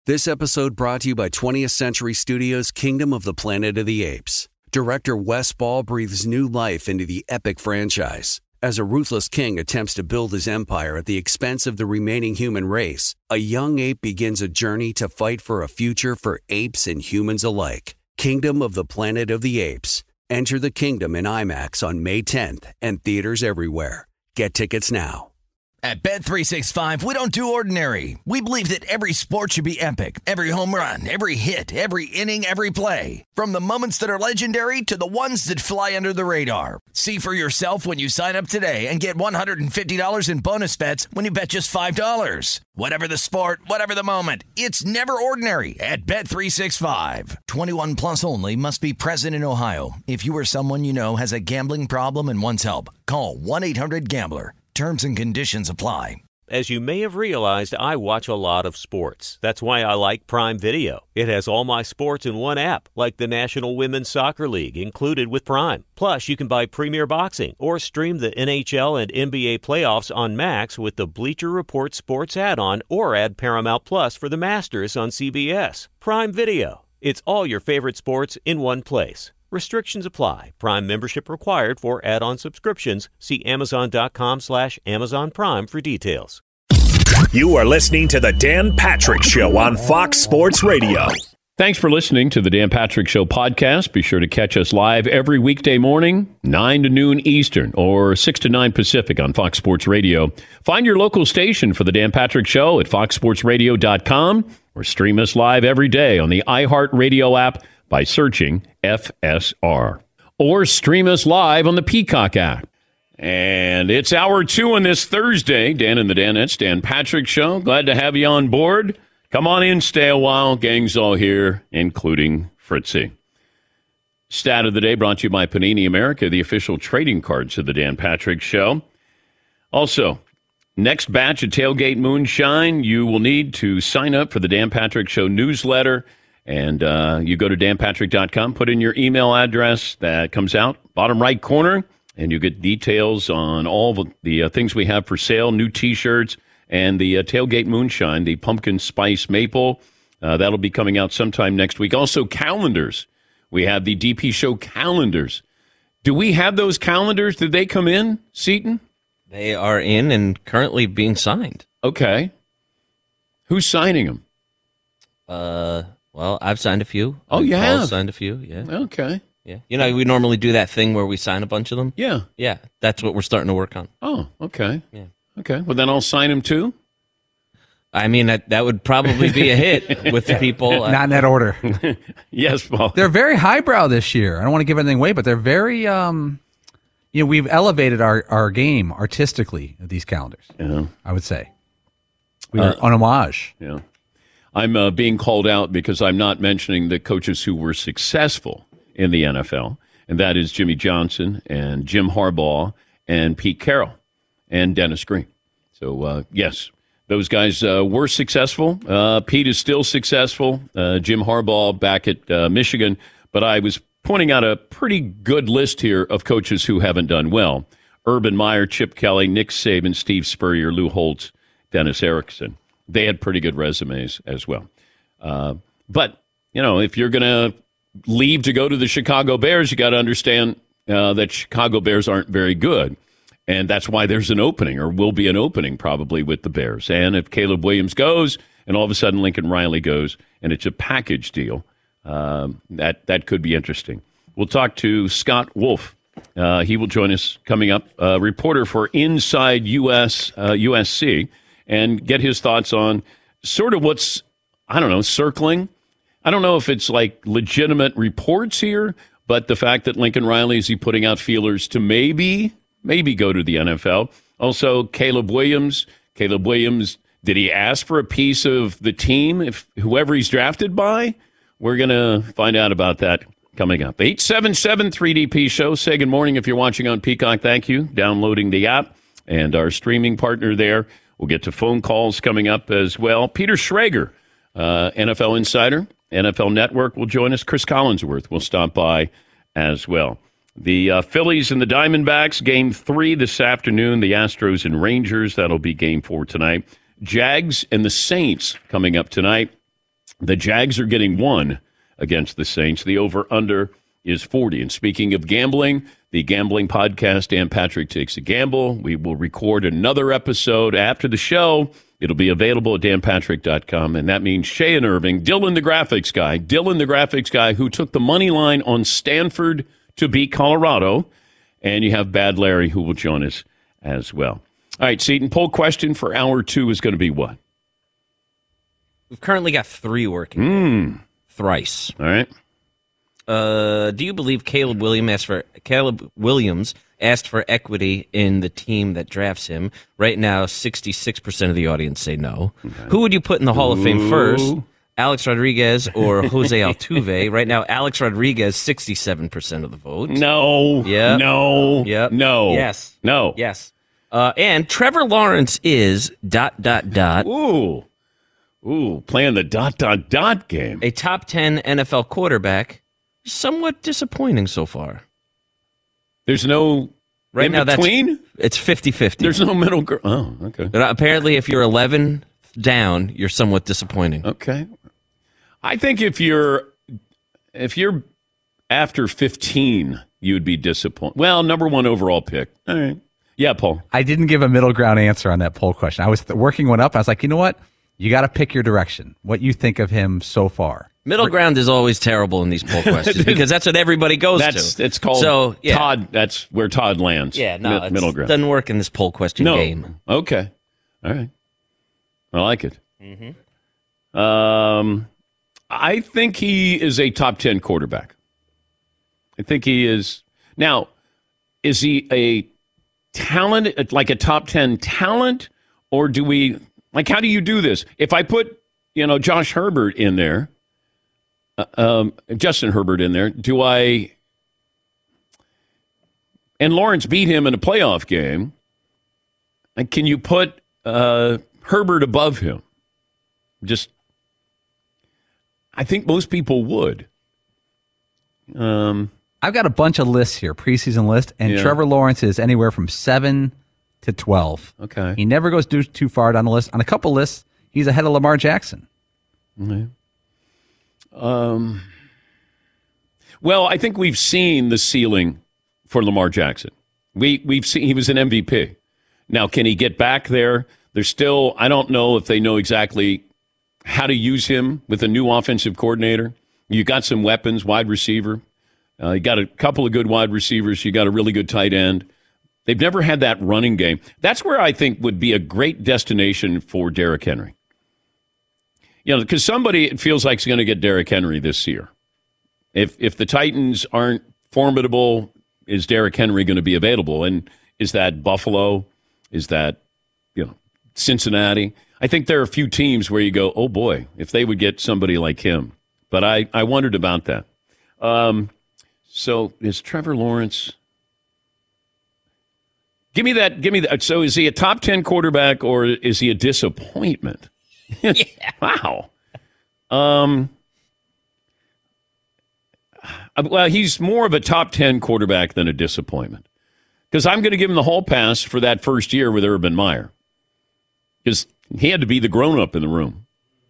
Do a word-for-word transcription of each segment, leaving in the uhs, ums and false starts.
This episode brought to you by twentieth Century Studios' Kingdom of the Planet of the Apes. Director Wes Ball breathes new life into the epic franchise. As a ruthless king attempts to build his empire at the expense of the remaining human race, a young ape begins a journey to fight for a future for apes and humans alike. Kingdom of the Planet of the Apes. Enter the kingdom in IMAX on May tenth and theaters everywhere. Get tickets now. At Bet three sixty-five, we don't do ordinary. We believe that every sport should be epic. Every home run, every hit, every inning, every play. From the moments that are legendary to the ones that fly under the radar. See for yourself when you sign up today and get one hundred fifty dollars in bonus bets when you bet just five dollars. Whatever the sport, whatever the moment, it's never ordinary at Bet three sixty-five. twenty-one plus only. Must be present in Ohio. If you or someone you know has a gambling problem and wants help, call one eight hundred gambler. Terms and conditions apply. As you may have realized, I watch a lot of sports. That's why I like Prime Video. It has all my sports in one app, like the National Women's Soccer League, included with Prime. Plus, you can buy Premier Boxing or stream the N H L and N B A playoffs on Max with the Bleacher Report Sports add-on, or add Paramount Plus for the Masters on C B S. Prime Video. It's all your favorite sports in one place. Restrictions apply. Prime membership required for add-on subscriptions. See Amazon.com slash Amazon Prime for details. You are listening to The Dan Patrick Show on Fox Sports Radio. Thanks for listening to the Dan Patrick Show podcast. Be sure to catch us live every weekday morning, nine to noon Eastern or six to nine Pacific on Fox Sports Radio. Find your local station for the Dan Patrick Show at fox sports radio dot com or stream us live every day on the iHeartRadio app by searching F S R. Or stream us live on the Peacock app. And it's hour two on this Thursday. Dan and the Danettes, Dan Patrick Show. Glad to have you on board. Come on in, stay a while. Gang's all here, including Fritzy. Stat of the day brought to you by Panini America, the official trading cards of the Dan Patrick Show. Also, next batch of Tailgate Moonshine, you will need to sign up for the Dan Patrick Show newsletter. And uh, you go to dan patrick dot com, put in your email address. That comes out, bottom right corner, and you get details on all the, the uh, things we have for sale, new T-shirts, and the uh, Tailgate Moonshine, the pumpkin spice maple. Uh, that'll be coming out sometime next week. Also, calendars. We have the D P Show calendars. Do we have those calendars? Did they come in, Seton? They are in and currently being signed. Okay. Who's signing them? Uh... Well, I've signed a few. Oh, you Paul's have? signed a few, yeah. Okay. Yeah. You know, we normally do that thing where we sign a bunch of them. Yeah. Yeah, that's what we're starting to work on. Oh, okay. Yeah. Okay. Well, then I'll sign them too. I mean, that, that would probably be a hit with the people. Not in that order. Yes, Paul. They're very highbrow this year. I don't want to give anything away, but they're very, um, you know, we've elevated our, our game artistically at these calendars, Yeah. I would say. We are Uh, on homage. Yeah. I'm uh, being called out because I'm not mentioning the coaches who were successful in the N F L, and that is Jimmy Johnson and Jim Harbaugh and Pete Carroll and Dennis Green. So, uh, yes, those guys uh, were successful. Uh, Pete is still successful. Uh, Jim Harbaugh back at uh, Michigan. But I was pointing out a pretty good list here of coaches who haven't done well. Urban Meyer, Chip Kelly, Nick Saban, Steve Spurrier, Lou Holtz, Dennis Erickson. They had pretty good resumes as well. Uh, but, you know, if you're going to leave to go to the Chicago Bears, you got to understand uh, that Chicago Bears aren't very good. And that's why there's an opening, or will be an opening probably with the Bears. And if Caleb Williams goes and all of a sudden Lincoln Riley goes and it's a package deal, um, that, that could be interesting. We'll talk to Scott Wolf. Uh, he will join us coming up, uh, reporter for Inside U S uh, U S C. And get his thoughts on sort of what's, I don't know, circling. I don't know if it's like legitimate reports here, but the fact that Lincoln Riley, is he putting out feelers to maybe, maybe go to the N F L? Also, Caleb Williams. Caleb Williams, did he ask for a piece of the team, if whoever he's drafted by? We're going to find out about that coming up. eight seven seven three D P Show. Say good morning if you're watching on Peacock. Thank you. Downloading the app. And our streaming partner there. We'll get to phone calls coming up as well. Peter Schrager, uh, N F L Insider, N F L Network will join us. Chris Collinsworth will stop by as well. The uh, Phillies and the Diamondbacks, game three this afternoon. The Astros and Rangers, that'll be game four tonight. Jags and the Saints coming up tonight. The Jags are getting one against the Saints. The over-under is forty. And speaking of gambling, the gambling podcast, Dan Patrick Takes a Gamble. We will record another episode after the show. It'll be available at dan patrick dot com, and that means Shay and Irving, Dylan the graphics guy, Dylan the graphics guy who took the money line on Stanford to beat Colorado, and you have Bad Larry who will join us as well. All right, Seton, poll question for hour two is going to be what? We've currently got three working. Mm. Thrice. All right. Uh, do you believe Caleb Williams asked for Caleb Williams asked for equity in the team that drafts him? Right now, sixty-six percent of the audience say no. Okay. Who would you put in the Hall of Fame first? Alex Rodriguez or Jose Altuve? Right now, Alex Rodriguez, sixty-seven percent of the vote. No. Yeah. No. Yep. No. Yes. No. Yes. Uh, and Trevor Lawrence is dot dot dot. Ooh. Ooh, playing the dot, dot, dot game. A top ten N F L quarterback. Somewhat disappointing so far. There's no right in now, between? That's, it's fifty-fifty. There's no middle ground. Oh, okay. But apparently, if you're eleven down, you're somewhat disappointing. Okay. I think if you're if you're after fifteen, you would be disappointed. Well, number one overall pick. All right. Yeah, Paul. I didn't give a middle ground answer on that poll question. I was th- working one up. I was like, you know what? You got to pick your direction. What you think of him so far. Middle ground is always terrible in these poll questions because that's what everybody goes that's, to. It's called so, yeah. Todd. That's where Todd lands. Yeah, no, Mi- middle ground. Doesn't work in this poll question no. game. Okay. All right. I like it. Mm-hmm. Um, I think he is a top ten quarterback. I think he is. Now, is he a talent, like a top ten talent, or do we, like, how do you do this? If I put, you know, Josh Herbert in there, uh, um, Justin Herbert in there, do I, and Lawrence beat him in a playoff game, and can you put uh, Herbert above him? Just, I think most people would. Um, I've got a bunch of lists here, preseason list, and Yeah. Trevor Lawrence is anywhere from seven to twelve. Okay. He never goes too, too far down the list. On a couple lists, he's ahead of Lamar Jackson. Okay. Um, well, I think we've seen the ceiling for Lamar Jackson. We, we've seen he was an M V P. Now, can he get back there? There's still, I don't know if they know exactly how to use him with a new offensive coordinator. You got some weapons, wide receiver. Uh, you got a couple of good wide receivers. You got a really good tight end. They've never had that running game. That's where I think would be a great destination for Derrick Henry. You know, because somebody it feels like is going to get Derrick Henry this year. If if the Titans aren't formidable, is Derrick Henry going to be available? And is that Buffalo? Is that, you know, Cincinnati? I think there are a few teams where you go, oh boy, if they would get somebody like him. But I, I wondered about that. Um, so is Trevor Lawrence? Give me that. Give me that. So is he a top ten quarterback or is he a disappointment? Yeah. Wow. Um. Well, he's more of a top ten quarterback than a disappointment. Because I'm going to give him the whole pass for that first year with Urban Meyer. Because he had to be the grown-up in the room.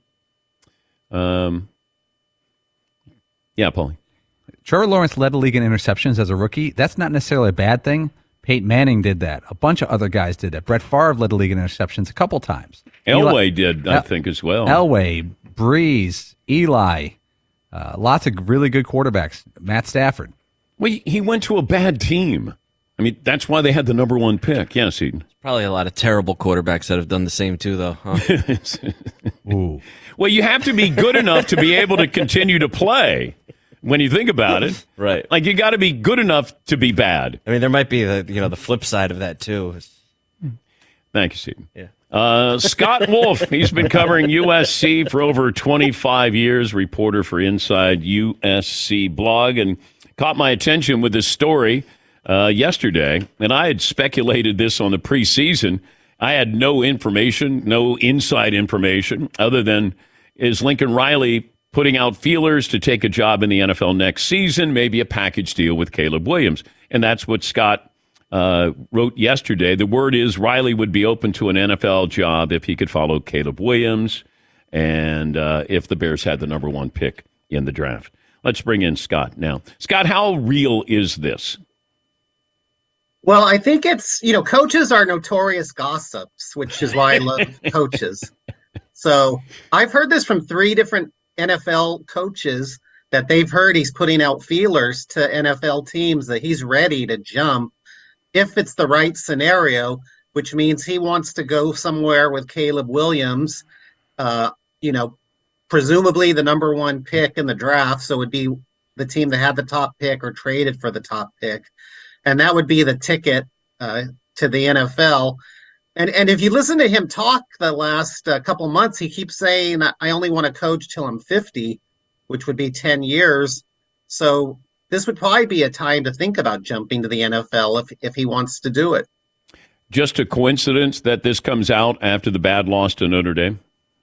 Um. Yeah, Paulie. Trevor Lawrence led the league in interceptions as a rookie. That's not necessarily a bad thing. Peyton Manning did that. A bunch of other guys did that. Brett Favre led the league in interceptions a couple times. Elway Eli, did, I El- think, as well. Elway, Breeze, Eli, uh, lots of really good quarterbacks. Matt Stafford. Well, he went to a bad team. I mean, that's why they had the number one pick. Yes, Eden. Probably a lot of terrible quarterbacks that have done the same too, though. Huh? Ooh. Well, you have to be good enough to be able to continue to play. When you think about it, right? Like you got to be good enough to be bad. I mean, there might be the you know the flip side of that too. Thank you, Stephen. Yeah. Uh, Scott Wolf, he's been covering U S C for over twenty-five years, reporter for Inside U S C Blog, and caught my attention with this story uh, yesterday. And I had speculated this on the preseason. I had no information, no inside information, other than is Lincoln Riley putting out feelers to take a job in the N F L next season, maybe a package deal with Caleb Williams. And that's what Scott uh, wrote yesterday. The word is Riley would be open to an N F L job if he could follow Caleb Williams. and uh, if the Bears had the number one pick in the draft. Let's bring in Scott now. Scott, how real is this? Well, I think it's, you know, coaches are notorious gossips, which is why I love coaches. So I've heard this from three different N F L coaches that they've heard he's putting out feelers to N F L teams that he's ready to jump if it's the right scenario, which means he wants to go somewhere with Caleb Williams, uh, you know, presumably the number one pick in the draft. So it would be the team that had the top pick or traded for the top pick. And that would be the ticket uh, to the N F L. And and if you listen to him talk the last uh, couple months, he keeps saying, I only want to coach till I'm fifty, which would be ten years. So this would probably be a time to think about jumping to the N F L if, if he wants to do it. Just a coincidence that this comes out after the bad loss to Notre Dame?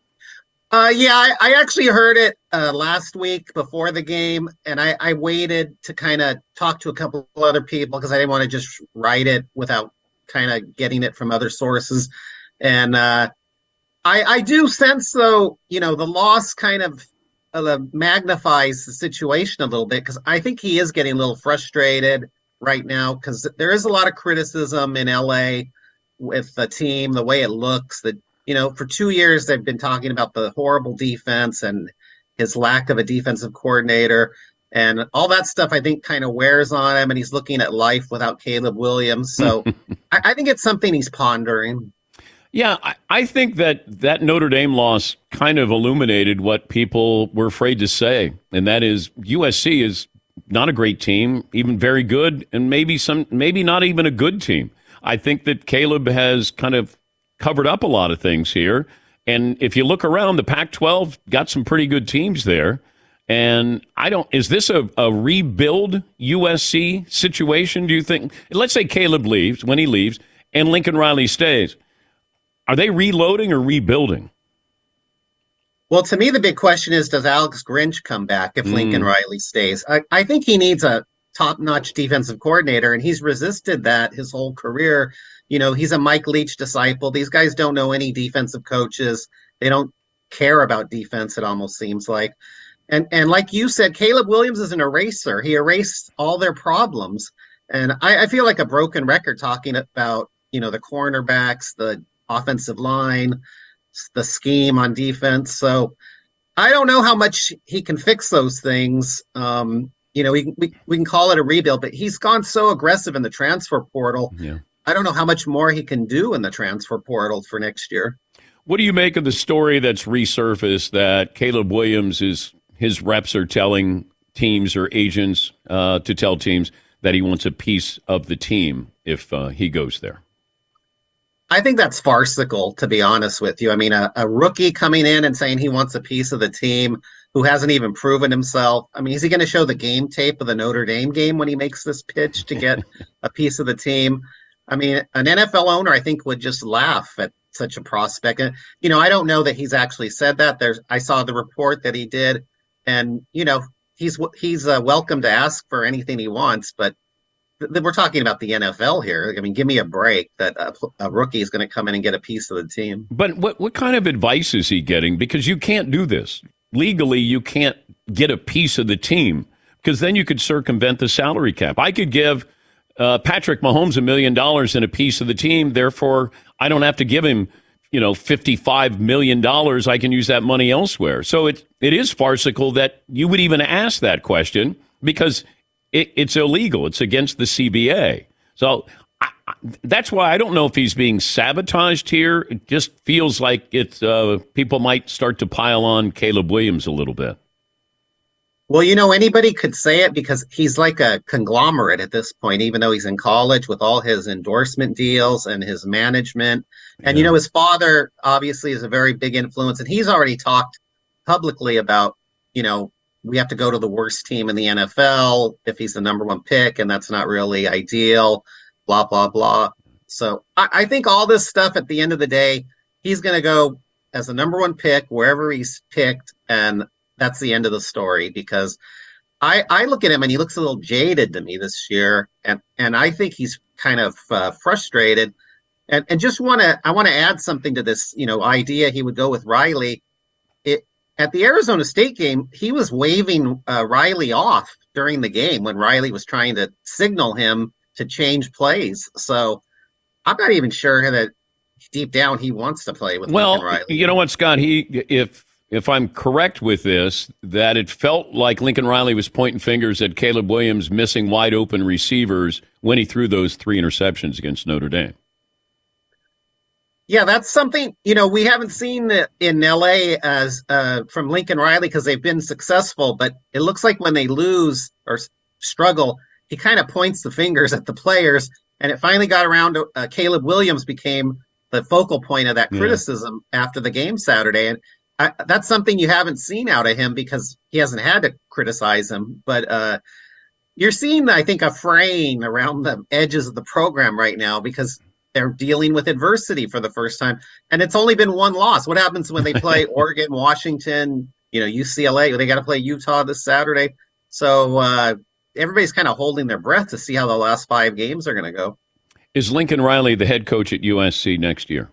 Uh, yeah, I, I actually heard it uh, last week before the game, and I, I waited to kind of talk to a couple of other people because I didn't want to just write it without kind of getting it from other sources. And uh, I, I do sense, though, you know, the loss kind of uh, magnifies the situation a little bit because I think he is getting a little frustrated right now because there is a lot of criticism in L A with the team, the way it looks, the You know, for two years, they've been talking about the horrible defense and his lack of a defensive coordinator. And all that stuff, I think, kind of wears on him. And he's looking at life without Caleb Williams. So I, I think it's something he's pondering. Yeah, I, I think that that Notre Dame loss kind of illuminated what people were afraid to say. And that is U S C is not a great team, even very good, and maybe some, maybe not even a good team. I think that Caleb has kind of covered up a lot of things here. And if you look around, the Pac twelve got some pretty good teams there. And I don't, is this a, a rebuild U S C situation, do you think? Let's say Caleb leaves, when he leaves, and Lincoln Riley stays. Are they reloading or rebuilding? Well, to me, the big question is, does Alex Grinch come back if mm. Lincoln Riley stays? I, I think he needs a top-notch defensive coordinator, and he's resisted that his whole career. You know, he's a Mike Leach disciple. These guys don't know any defensive coaches. They don't care about defense, it almost seems like. And and like you said, Caleb Williams is an eraser. He erased all their problems. And I, I feel like a broken record talking about, you know, the cornerbacks, the offensive line, the scheme on defense. So I don't know how much he can fix those things. Um, you know, we, we, we can call it a rebuild, but he's gone so aggressive in the transfer portal. Yeah. I don't know how much more he can do in the transfer portal for next year. What do you make of the story that's resurfaced that Caleb Williams is his reps are telling teams or agents uh, to tell teams that he wants a piece of the team if uh, he goes there? I think that's farcical, to be honest with you. I mean, a, a rookie coming in and saying he wants a piece of the team who hasn't even proven himself. I mean, is he going to show the game tape of the Notre Dame game when he makes this pitch to get a piece of the team? I mean, an N F L owner, I think, would just laugh at such a prospect. And, you know, I don't know that he's actually said that. There's, I saw the report that he did, and, you know, he's he's uh, welcome to ask for anything he wants, but th- we're talking about the N F L here. I mean, give me a break that a, a rookie is going to come in and get a piece of the team. But what what kind of advice is he getting? Because you can't do this. Legally, you can't get a piece of the team because then you could circumvent the salary cap. I could give Uh, Patrick Mahomes a million dollars and a piece of the team. Therefore, I don't have to give him, you know, fifty-five million dollars. I can use that money elsewhere. So it it is farcical that you would even ask that question because it, it's illegal. It's against the C B A. So I, I, that's why I don't know if he's being sabotaged here. It just feels like it's uh, people might start to pile on Caleb Williams a little bit. Well, you know, anybody could say it because he's like a conglomerate at this point, even though he's in college with all his endorsement deals and his management. And, yeah. you know, his father obviously is a very big influence. And he's already talked publicly about, you know, we have to go to the worst team in the N F L if he's the number one pick. And that's not really ideal, blah, blah, blah. So I, I think all this stuff at the end of the day, he's going to go as the number one pick wherever he's picked. And that's the end of the story because I, I look at him and he looks a little jaded to me this year. And, and I think he's kind of uh, frustrated and, and just want to, I want to add something to this, you know, idea he would go with Riley. it at the Arizona State game, he was waving uh, Riley off during the game when Riley was trying to signal him to change plays. So I'm not even sure that deep down he wants to play with well, Lincoln Riley. You know what, Scott? He if if I'm correct with this, that it felt like Lincoln Riley was pointing fingers at Caleb Williams missing wide open receivers when he threw those three interceptions against Notre Dame. Yeah, that's something, you know, we haven't seen in L A as uh, from Lincoln Riley because they've been successful, but it looks like when they lose or struggle, he kind of points the fingers at the players, and it finally got around to uh, Caleb Williams became the focal point of that criticism yeah. after the game Saturday, and I, that's something you haven't seen out of him because he hasn't had to criticize him, but uh, you're seeing, I think, a fraying around the edges of the program right now because they're dealing with adversity for the first time. And it's only been one loss. What happens when they play Oregon, Washington, you know, U C L A? They got to play Utah this Saturday. So uh, everybody's kind of holding their breath to see how the last five games are going to go. Is Lincoln Riley the head coach at U S C next year?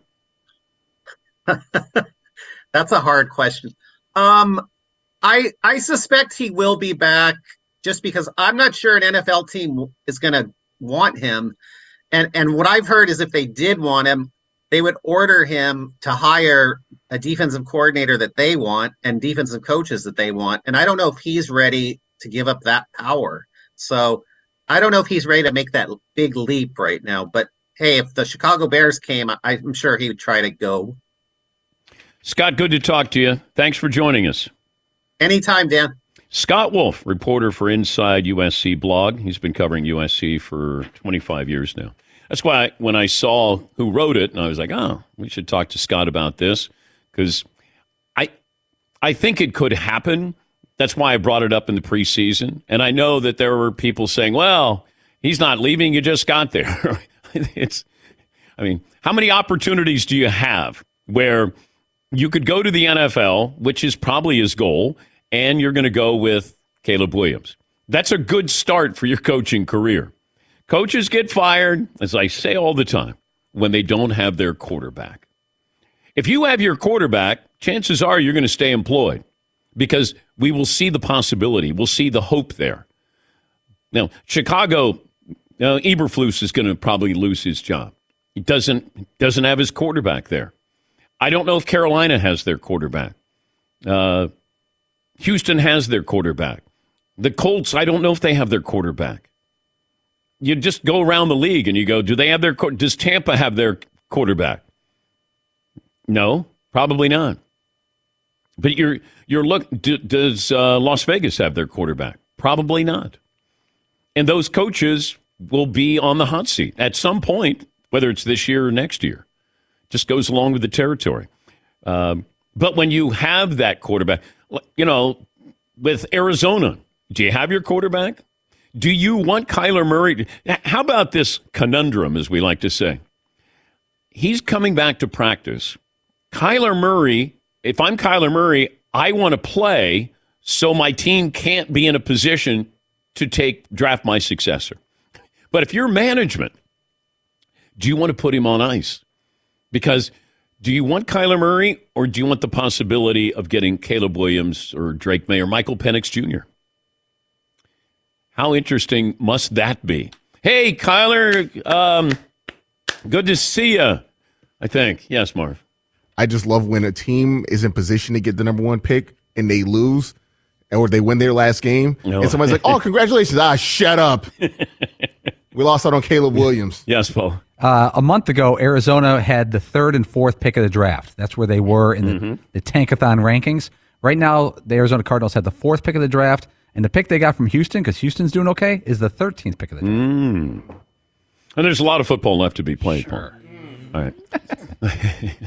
That's a hard question. Um, I I suspect he will be back just because I'm not sure an N F L team is going to want him. And and what I've heard is if they did want him, they would order him to hire a defensive coordinator that they want and defensive coaches that they want. And I don't know if he's ready to give up that power. So I don't know if he's ready to make that big leap right now. But, hey, if the Chicago Bears came, I'm sure he would try to go. Scott, good to talk to you. Thanks for joining us. Anytime, Dan. Scott Wolf, reporter for Inside U S C Blog. He's been covering U S C for twenty-five years now. That's why when I saw who wrote it, and I was like, oh, we should talk to Scott about this because I, I think it could happen. That's why I brought it up in the preseason. And I know that there were people saying, well, he's not leaving. You just got there. It's, I mean, how many opportunities do you have where you could go to the N F L, which is probably his goal, and you're going to go with Caleb Williams? That's a good start for your coaching career. Coaches get fired, as I say all the time, when they don't have their quarterback. If you have your quarterback, chances are you're going to stay employed because we will see the possibility. We'll see the hope there. Now, Chicago, uh, Eberflus is going to probably lose his job. He doesn't, doesn't have his quarterback there. I don't know if Carolina has their quarterback. Uh, Houston has their quarterback. The Colts, I don't know if they have their quarterback. You just go around the league and you go, do they have their, does Tampa have their quarterback? No, probably not. But you're, you're look, do, does uh, Las Vegas have their quarterback? Probably not. And those coaches will be on the hot seat at some point, whether it's this year or next year. Just goes along with the territory. Um, but when you have that quarterback, you know, with Arizona, do you have your quarterback? Do you want Kyler Murray? How about this conundrum, as we like to say? He's coming back to practice. Kyler Murray, if I'm Kyler Murray, I want to play so my team can't be in a position to take draft my successor. But if you're management, do you want to put him on ice? Because do you want Kyler Murray or do you want the possibility of getting Caleb Williams or Drake May or Michael Penix Junior? How interesting must that be? Hey, Kyler, um, good to see you, I think. Yes, Marv. I just love when a team is in position to get the number one pick and they lose or they win their last game. No. And somebody's like, oh, congratulations. Ah, shut up. We lost out on Caleb Williams. Yes, Paul. Uh, a month ago, Arizona had the third and fourth pick of the draft. That's where they were in the, mm-hmm. the Tankathon rankings. Right now, the Arizona Cardinals had the fourth pick of the draft. And the pick they got from Houston, because Houston's doing okay, is the thirteenth pick of the draft. Mm. And there's a lot of football left to be played. Sure. All right.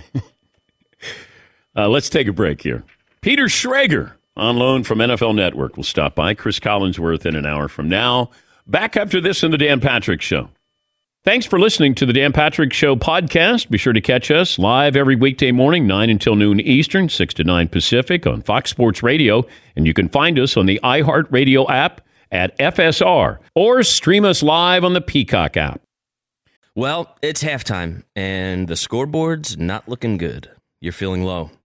uh, let's take a break here. Peter Schrager on loan from N F L Network will stop by. Chris Collinsworth in an hour from now. Back after this in the Dan Patrick Show. Thanks for listening to the Dan Patrick Show podcast. Be sure to catch us live every weekday morning, nine until noon Eastern, six to nine Pacific on Fox Sports Radio. And you can find us on the iHeartRadio app at F S R or stream us live on the Peacock app. Well, it's halftime, and the scoreboard's not looking good. You're feeling low.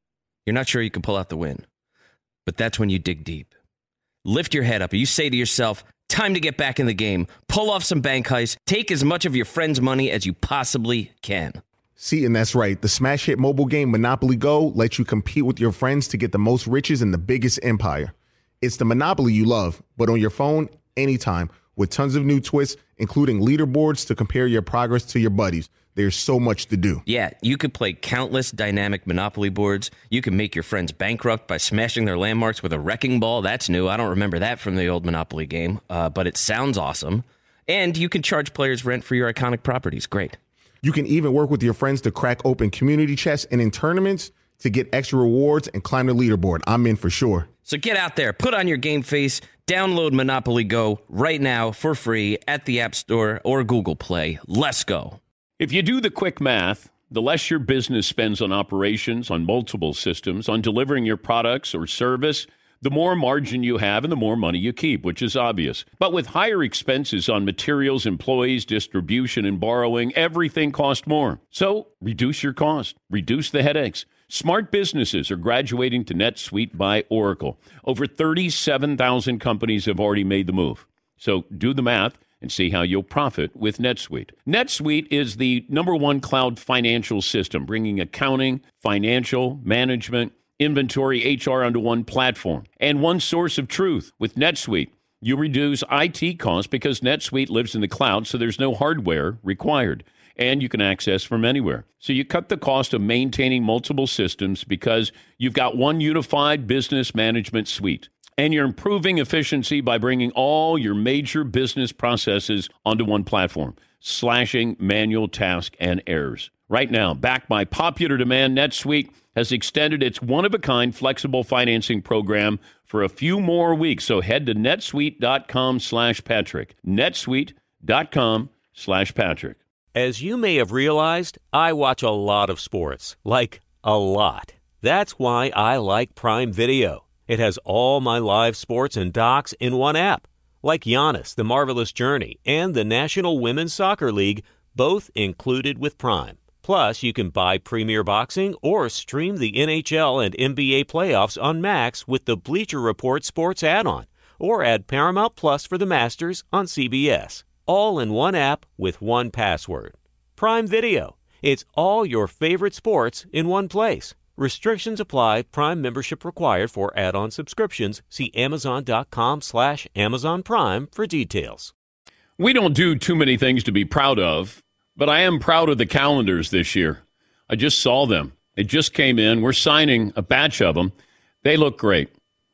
You're not sure you can pull out the win. But that's when you dig deep. Lift your head up and you say to yourself, time to get back in the game. Pull off some bank heists. Take as much of your friend's money as you possibly can. See, and that's right. The smash hit mobile game Monopoly Go lets you compete with your friends to get the most riches in the biggest empire. It's the Monopoly you love, but on your phone, anytime, with tons of new twists, including leaderboards to compare your progress to your buddies. There's so much to do. Yeah, you could play countless dynamic Monopoly boards. You can make your friends bankrupt by smashing their landmarks with a wrecking ball. That's new. I don't remember that from the old Monopoly game, uh, but it sounds awesome. And you can charge players rent for your iconic properties. Great. You can even work with your friends to crack open community chests and in tournaments to get extra rewards and climb the leaderboard. I'm in for sure. So get out there, put on your game face, download Monopoly Go right now for free at the App Store or Google Play. Let's go. If you do the quick math, the less your business spends on operations, on multiple systems, on delivering your products or service, the more margin you have and the more money you keep, which is obvious. But with higher expenses on materials, employees, distribution, and borrowing, everything costs more. So reduce your cost, reduce the headaches. Smart businesses are graduating to NetSuite by Oracle. Over thirty-seven thousand companies have already made the move. So do the math and see how you'll profit with NetSuite. NetSuite is the number one cloud financial system, bringing accounting, financial, management, inventory, H R onto one platform and one source of truth. With NetSuite, you reduce I T costs because NetSuite lives in the cloud, so there's no hardware required. And you can access from anywhere. So you cut the cost of maintaining multiple systems because you've got one unified business management suite. And you're improving efficiency by bringing all your major business processes onto one platform, slashing manual tasks and errors. Right now, backed by popular demand, NetSuite has extended its one-of-a-kind flexible financing program for a few more weeks. So head to netsuite.com slash Patrick. netsuite.com slash Patrick. As you may have realized, I watch a lot of sports, like a lot. That's why I like Prime Video. It has all my live sports and docs in one app, like Giannis, The Marvelous Journey, and the National Women's Soccer League, both included with Prime. Plus, you can buy Premier Boxing or stream the N H L and N B A playoffs on Max with the Bleacher Report Sports add-on, or add Paramount Plus for the Masters on C B S. All in one app with one password. Prime Video. It's all your favorite sports in one place. Restrictions apply. Prime membership required for add-on subscriptions. See amazon.com slash Amazon Prime for details. We don't do too many things to be proud of, but I am proud of the calendars this year. I just saw them. They just came in. We're signing a batch of them. They look great.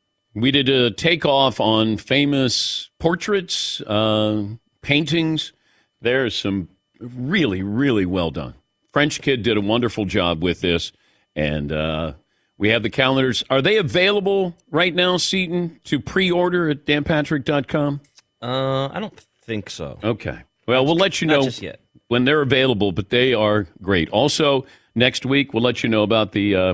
We did a takeoff on famous portraits, uh, paintings. There's some really, really well done. French Kid did a wonderful job with this. And uh, we have the calendars. Are they available right now, Seton, to pre-order at dan patrick dot com? Uh, I don't think so. Okay. Well, we'll let you know when they're available, but they are great. Also, next week, we'll let you know about the uh,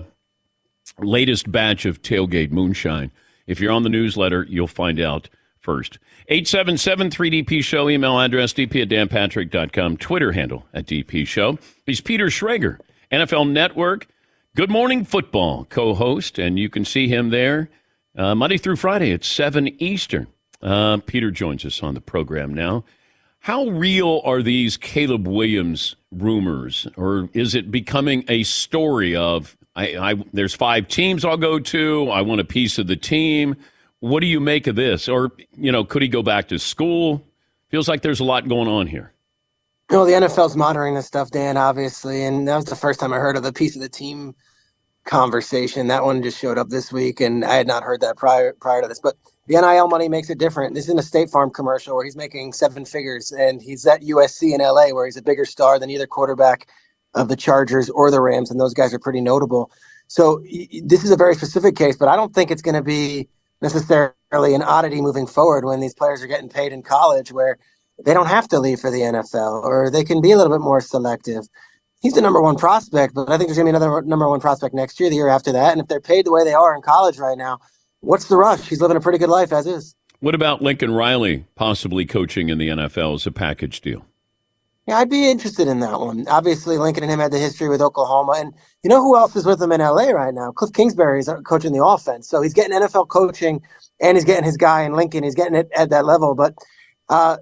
latest batch of Tailgate Moonshine. If you're on the newsletter, you'll find out first. eight seven seven three D P Show, email address d p at dan patrick dot com, Twitter handle at D P Show. He's Peter Schrager, N F L Network Good Morning Football co-host, and you can see him there uh, Monday through Friday at seven Eastern. Uh, Peter joins us on the program now. How real are these Caleb Williams rumors, or is it becoming a story of, I, I, there's five teams I'll go to, I want a piece of the team? What do you make of this? Or, you know, could he go back to school? Feels like there's a lot going on here. Well, the N F L's monitoring this stuff, Dan, obviously, and that was the first time I heard of the piece of the team conversation. That one just showed up this week, and I had not heard that prior prior to this. But the N I L money makes it different. This isn't a State Farm commercial where he's making seven figures, and he's at U S C in L A where he's a bigger star than either quarterback of the Chargers or the Rams, and those guys are pretty notable. So this is a very specific case, but I don't think it's going to be necessarily an oddity moving forward when these players are getting paid in college where they don't have to leave for the N F L, or they can be a little bit more selective. He's the number one prospect, but I think there's going to be another number one prospect next year, the year after that. And if they're paid the way they are in college right now, what's the rush? He's living a pretty good life as is. What about Lincoln Riley possibly coaching in the N F L as a package deal? Yeah, I'd be interested in that one. Obviously, Lincoln and him had the history with Oklahoma. And you know who else is with him in L A right now? Cliff Kingsbury is coaching the offense. So he's getting N F L coaching, and he's getting his guy in Lincoln. He's getting it at that level. But uh,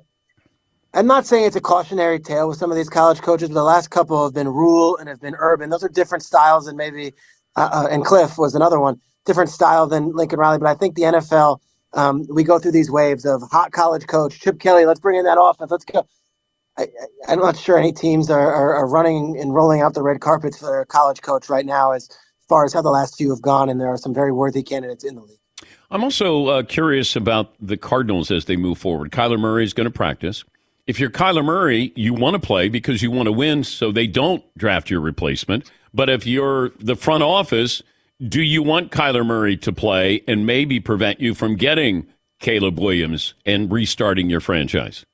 I'm not saying it's a cautionary tale with some of these college coaches, but the last couple have been Rule and have been Urban. Those are different styles than maybe uh, – uh, and Cliff was another one, different style than Lincoln Riley. But I think the N F L, um, we go through these waves of hot college coach, Chip Kelly, let's bring in that offense, let's go. I, I'm not sure any teams are, are, are running and rolling out the red carpets for their college coach right now as far as how the last few have gone, and there are some very worthy candidates in the league. I'm also uh, curious about the Cardinals as they move forward. Kyler Murray is going to practice. If you're Kyler Murray, you want to play because you want to win so they don't draft your replacement. But if you're the front office, do you want Kyler Murray to play and maybe prevent you from getting Caleb Williams and restarting your franchise?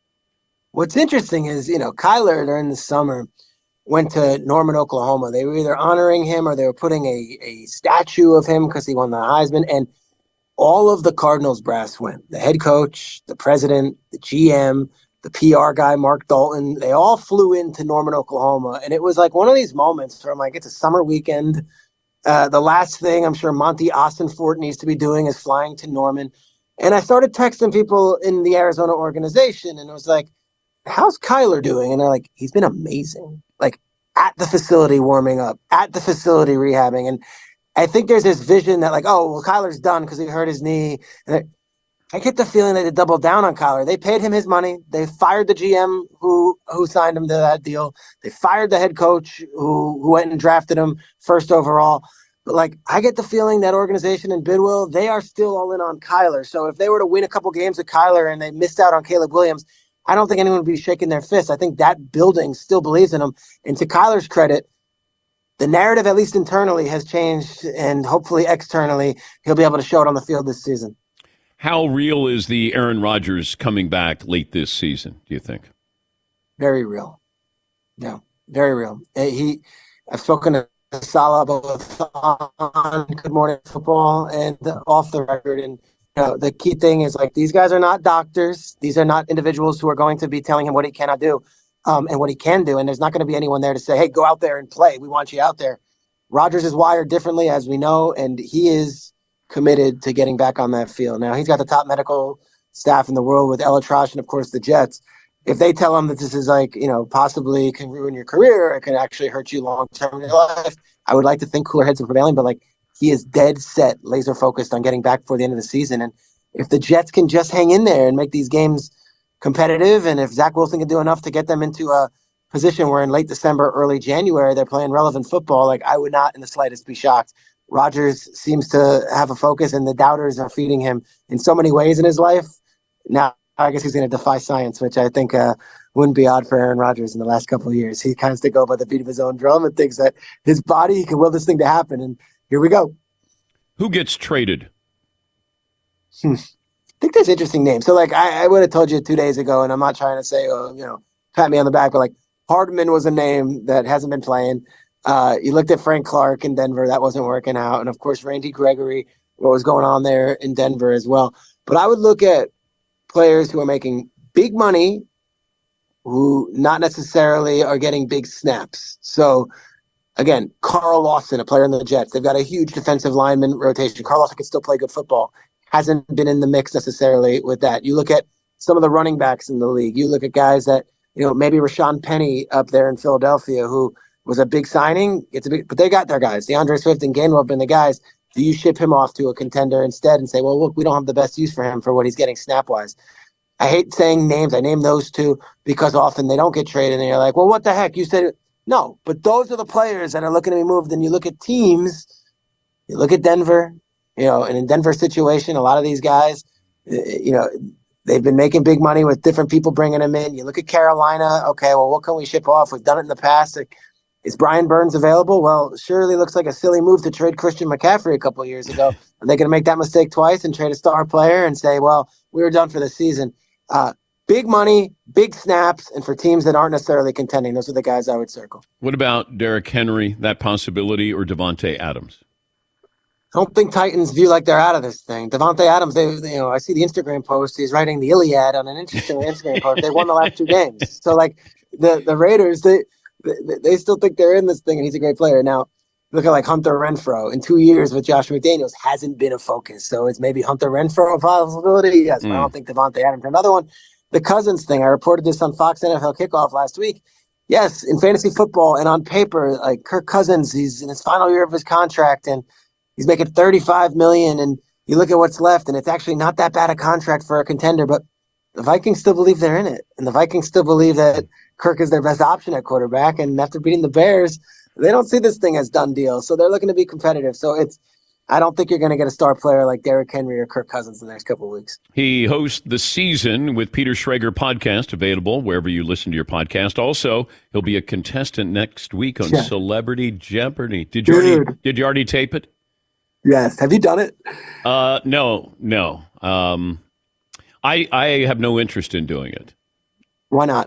What's interesting is, you know, Kyler during the summer went to Norman, Oklahoma. They were either honoring him or they were putting a, a statue of him because he won the Heisman. And all of the Cardinals brass went. The head coach, the president, the G M, the P R guy, Mark Dalton, they all flew into Norman, Oklahoma. And it was like one of these moments where I'm like, it's a summer weekend. Uh, the last thing I'm sure Monty Austinfort needs to be doing is flying to Norman. And I started texting people in the Arizona organization, and it was like, how's Kyler doing? And they're like, he's been amazing. Like at the facility warming up, at the facility rehabbing. And I think there's this vision that like, oh, well, Kyler's done because he hurt his knee. And I, I get the feeling that they doubled down on Kyler. They paid him his money. They fired the G M who who signed him to that deal. They fired the head coach who, who went and drafted him first overall. But like, I get the feeling that organization in Bidwell, they are still all in on Kyler. So if they were to win a couple games with Kyler and they missed out on Caleb Williams, I don't think anyone would be shaking their fists. I think that building still believes in him. And to Kyler's credit, the narrative, at least internally, has changed, and hopefully externally, he'll be able to show it on the field this season. How real is the Aaron Rodgers coming back late this season, do you think? Very real. Yeah, very real. He, I've spoken to Salah both on Good Morning Football and off the record, and you know, the key thing is like these guys are not doctors. These are not individuals who are going to be telling him what he cannot do um, and what he can do. And there's not going to be anyone there to say, hey, go out there and play. We want you out there. Rodgers is wired differently, as we know, and he is committed to getting back on that field. Now, he's got the top medical staff in the world with ElAttrache and, of course, the Jets. If they tell him that this is like, you know, possibly can ruin your career, it can actually hurt you long-term in your life, I would like to think cooler heads are prevailing, but like, he is dead set, laser focused on getting back before the end of the season. And if the Jets can just hang in there and make these games competitive, and if Zach Wilson can do enough to get them into a position where in late December, early January, they're playing relevant football, like I would not in the slightest be shocked. Rodgers seems to have a focus, and the doubters are feeding him in so many ways in his life. Now, I guess he's going to defy science, which I think uh, wouldn't be odd for Aaron Rodgers in the last couple of years. He kind of to go by the beat of his own drum and thinks that his body he can will this thing to happen. And here we go. Who gets traded? Hmm. I think there's interesting names. So, like, I, I would have told you two days ago, and I'm not trying to say, oh, you know, pat me on the back, but, like, Hardman was a name that hasn't been playing. Uh, you looked at Frank Clark in Denver. That wasn't working out. And, of course, Randy Gregory, what was going on there in Denver as well. But I would look at players who are making big money who not necessarily are getting big snaps. So, again, Carl Lawson, a player in the Jets. They've got a huge defensive lineman rotation. Carl Lawson can still play good football. Hasn't been in the mix necessarily with that. You look at some of the running backs in the league. You look at guys that, you know, maybe Rashawn Penny up there in Philadelphia, who was a big signing. It's a big, but they got their guys. DeAndre Swift and Gainwell have been the guys. Do you ship him off to a contender instead and say, well, look, we don't have the best use for him for what he's getting snap-wise? I hate saying names. I name those two because often they don't get traded, and you're like, well, what the heck? You said it. No, but those are the players that are looking to be moved. And you look at teams, you look at Denver, you know, and in Denver's situation, a lot of these guys, you know, they've been making big money with different people bringing them in. You look at Carolina, okay, well, what can we ship off? We've done it in the past. Like, is Brian Burns available? Well, surely looks like a silly move to trade Christian McCaffrey a couple of years ago. Are they going to make that mistake twice and trade a star player and say, well, we were done for the season? Uh, Big money, big snaps, and for teams that aren't necessarily contending, those are the guys I would circle. What about Derrick Henry, that possibility, or Devontae Adams? I don't think Titans view like they're out of this thing. Devontae Adams, they, you know, I see the Instagram post. He's writing the Iliad on an interesting Instagram post. They won the last two games. So, like, the, the Raiders, they, they they still think they're in this thing, and he's a great player. Now, look at, like, Hunter Renfrow. In two years with Josh McDaniels, hasn't been a focus. So, it's maybe Hunter Renfrow a possibility? Yes, mm. but I don't think Devontae Adams. Another one, the Cousins thing. I reported this on Fox N F L Kickoff last week. Yes, in fantasy football and on paper, like, Kirk Cousins, he's in his final year of his contract, and he's making thirty-five million dollars, and you look at what's left, and it's actually not that bad a contract for a contender, but the Vikings still believe they're in it, and the Vikings still believe that Kirk is their best option at quarterback, and after beating the Bears, they don't see this thing as done deal, so they're looking to be competitive. So it's I don't think you're going to get a star player like Derrick Henry or Kirk Cousins in the next couple of weeks. He hosts The Season with Peter Schrager podcast, available wherever you listen to your podcast. Also, he'll be a contestant next week on yeah. Celebrity Jeopardy. Did you already, did you already tape it? Yes. Have you done it? Uh, no, no. Um, I I have no interest in doing it. Why not?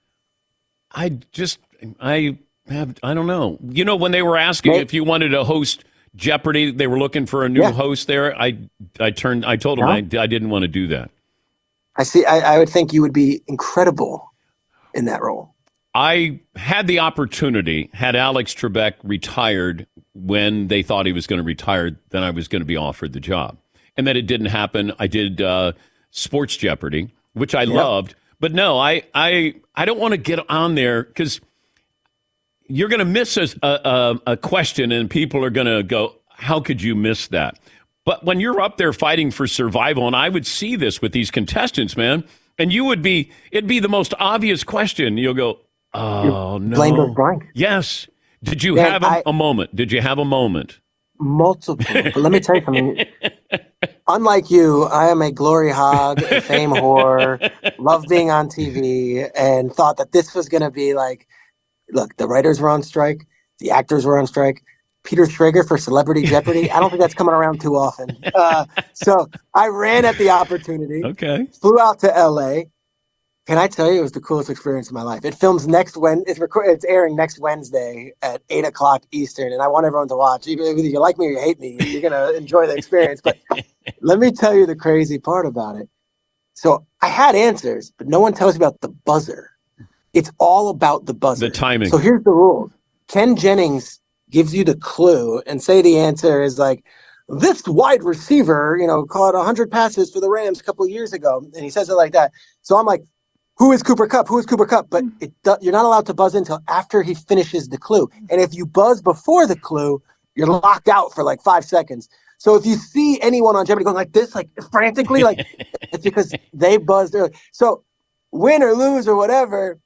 I just I have I don't know. You know, when they were asking Maybe. if you wanted to host Jeopardy, they were looking for a new yeah. host there. I I turned. I told them no. I I didn't want to do that. I see. I, I would think you would be incredible in that role. I had the opportunity, had Alex Trebek retired when they thought he was going to retire, then I was going to be offered the job. And then it didn't happen. I did uh, Sports Jeopardy, which I yep. loved. But no, I I, I don't want to get on there because you're going to miss a, a, a question and people are going to go, how could you miss that? But when you're up there fighting for survival, and I would see this with these contestants, man, and you would be, it'd be the most obvious question. You'll go, oh, no. Blame goes blank. Yes. Did you Man, have a, I, a moment? Did you have a moment? Multiple. But let me tell you something. Unlike you, I am a glory hog, a fame whore, love being on T V, and thought that this was going to be like, look, the writers were on strike, the actors were on strike. Peter Schrager for Celebrity Jeopardy. I don't think that's coming around too often. Uh, so I ran at the opportunity. Okay. Flew out to L A. Can I tell you, it was the coolest experience of my life. It films next when it's rec- it's airing next Wednesday at eight o'clock Eastern, and I want everyone to watch. Even if you like me or you hate me, you're gonna enjoy the experience. But let me tell you the crazy part about it. So I had answers, but no one tells you about the buzzer. It's all about the buzzer. The timing. So here's the rule. Ken Jennings gives you the clue and say the answer is like, this wide receiver, you know, caught one hundred passes for the Rams a couple of years ago. And he says it like that. So I'm like, who is Cooper Kupp? Who is Cooper Kupp? But it do, you're not allowed to buzz until after he finishes the clue. And if you buzz before the clue, you're locked out for like five seconds. So if you see anyone on Jeopardy going like this, like frantically, like it's because they buzzed early. So win or lose or whatever,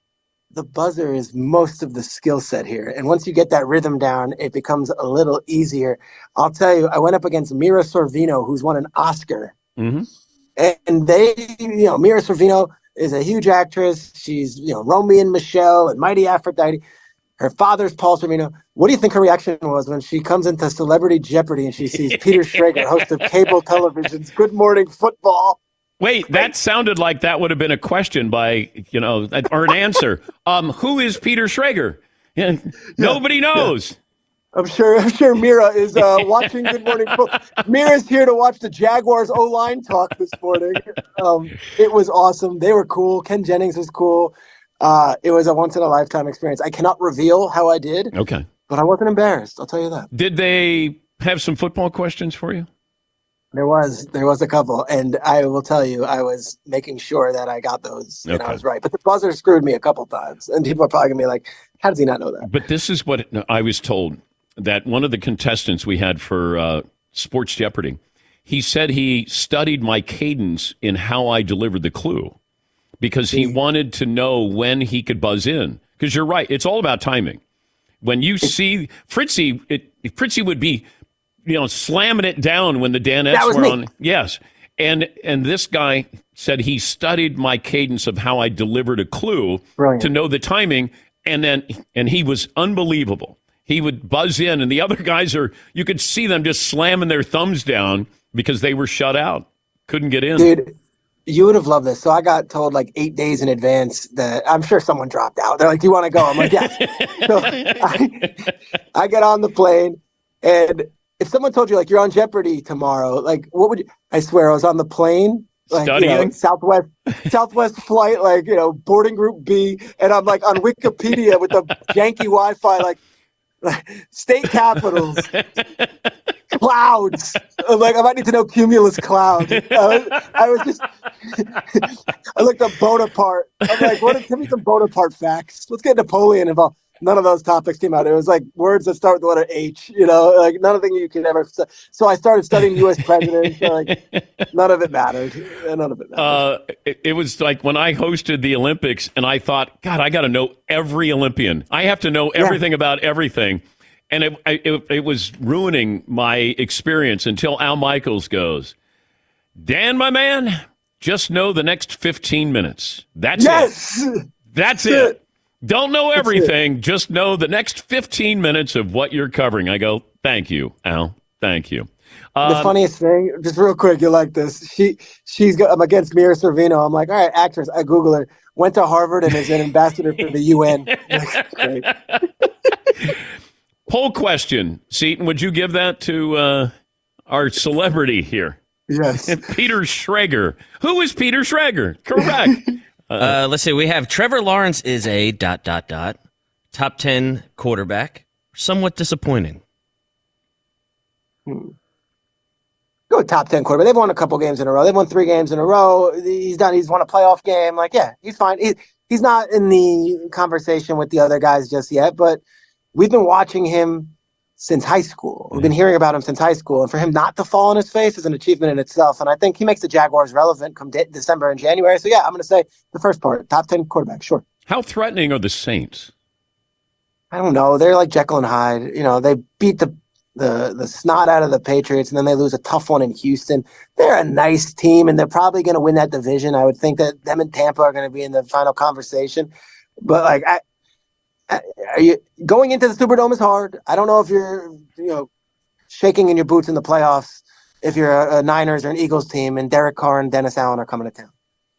the buzzer is most of the skill set here. And once you get that rhythm down, it becomes a little easier. I'll tell you, I went up against Mira Sorvino, who's won an Oscar. Mm-hmm. And they, you know, Mira Sorvino is a huge actress. She's, you know, Romeo and Michelle and Mighty Aphrodite. Her father's Paul Sorvino. What do you think her reaction was when she comes into Celebrity Jeopardy and she sees Peter Schrager, host of cable television's Good Morning Football? Wait, that sounded like that would have been a question by, you know, or an answer. Um, who is Peter Schrager? Yeah, nobody knows. Yeah. I'm sure. I'm sure Mira is uh, watching Good Morning Football. Mira's here to watch the Jaguars O-line talk this morning. Um, it was awesome. They were cool. Ken Jennings was cool. Uh, it was a once in a lifetime experience. I cannot reveal how I did. Okay, but I wasn't embarrassed. I'll tell you that. Did they have some football questions for you? There was, there was a couple, and I will tell you, I was making sure that I got those and okay. I was right. But the buzzer screwed me a couple times, and people are probably gonna be like, "How does he not know that?" But this is what I was told, that one of the contestants we had for uh, Sports Jeopardy, he said he studied my cadence in how I delivered the clue because he wanted to know when he could buzz in. Because you're right, it's all about timing. When you see Fritzy, it, Fritzy would be, you know, slamming it down when the Danettes were me. on. Yes. And and this guy said he studied my cadence of how I delivered a clue Brilliant. to know the timing. And then, and he was unbelievable. He would buzz in and the other guys are, you could see them just slamming their thumbs down because they were shut out. Couldn't get in. Dude, you would have loved this. So I got told like eight days in advance that I'm sure someone dropped out. They're like, do you want to go? I'm like, yes. So I, I get on the plane and if someone told you like you're on Jeopardy tomorrow, like what would you? I swear I was on the plane, like Studying? you know, Southwest Southwest flight, like you know, boarding group B, and I'm like on Wikipedia with the janky Wi-Fi, like, like state capitals, clouds. I'm like I might need to know cumulus cloud. I was, I was just I looked up Bonaparte. I'm like, what? Give me some Bonaparte facts. Let's get Napoleon involved. None of those topics came out. It was like words that start with the letter H, you know, like none of the things you can ever. So I started studying U S presidents. So like none of it mattered. None of it mattered. Uh, it, it was like when I hosted the Olympics and I thought, God, I got to know every Olympian. I have to know everything yeah. about everything. And it, it, it was ruining my experience until Al Michaels goes, Dan, my man, just know the next fifteen minutes. That's yes! it. That's, That's it. it. Don't know everything. Just know the next fifteen minutes of what you're covering. I go, thank you, Al. Thank you. Um, the funniest thing, just real quick, you like this. She, she's got, I'm against Mira Sorvino. I'm like, all right, actress. I Google her. Went to Harvard and is an ambassador for the U N. Great. Poll question, Seton. Would you give that to uh, our celebrity here? Yes. Peter Schrager. Who is Peter Schrager? Correct. Uh, let's see. We have Trevor Lawrence is a dot, dot, dot, top ten quarterback. Somewhat disappointing. Hmm. Go top ten quarterback. They've won a couple games in a row. They've won three games in a row. He's done. He's won a playoff game. Like, yeah, he's fine. He, he's not in the conversation with the other guys just yet, but we've been watching him since high school. We've been hearing about him since high school. And for him not to fall on his face is an achievement in itself. And I think he makes the Jaguars relevant come de- December and January. So, yeah, I'm going to say the first part, top ten quarterback, sure. How threatening are the Saints? I don't know. They're like Jekyll and Hyde. You know, they beat the, the, the snot out of the Patriots, and then they lose a tough one in Houston. They're a nice team, and they're probably going to win that division. I would think that them and Tampa are going to be in the final conversation. But, like, I – Are you going into the Superdome is hard. I don't know if you're, you know, shaking in your boots in the playoffs if you're a, a Niners or an Eagles team and Derek Carr and Dennis Allen are coming to town.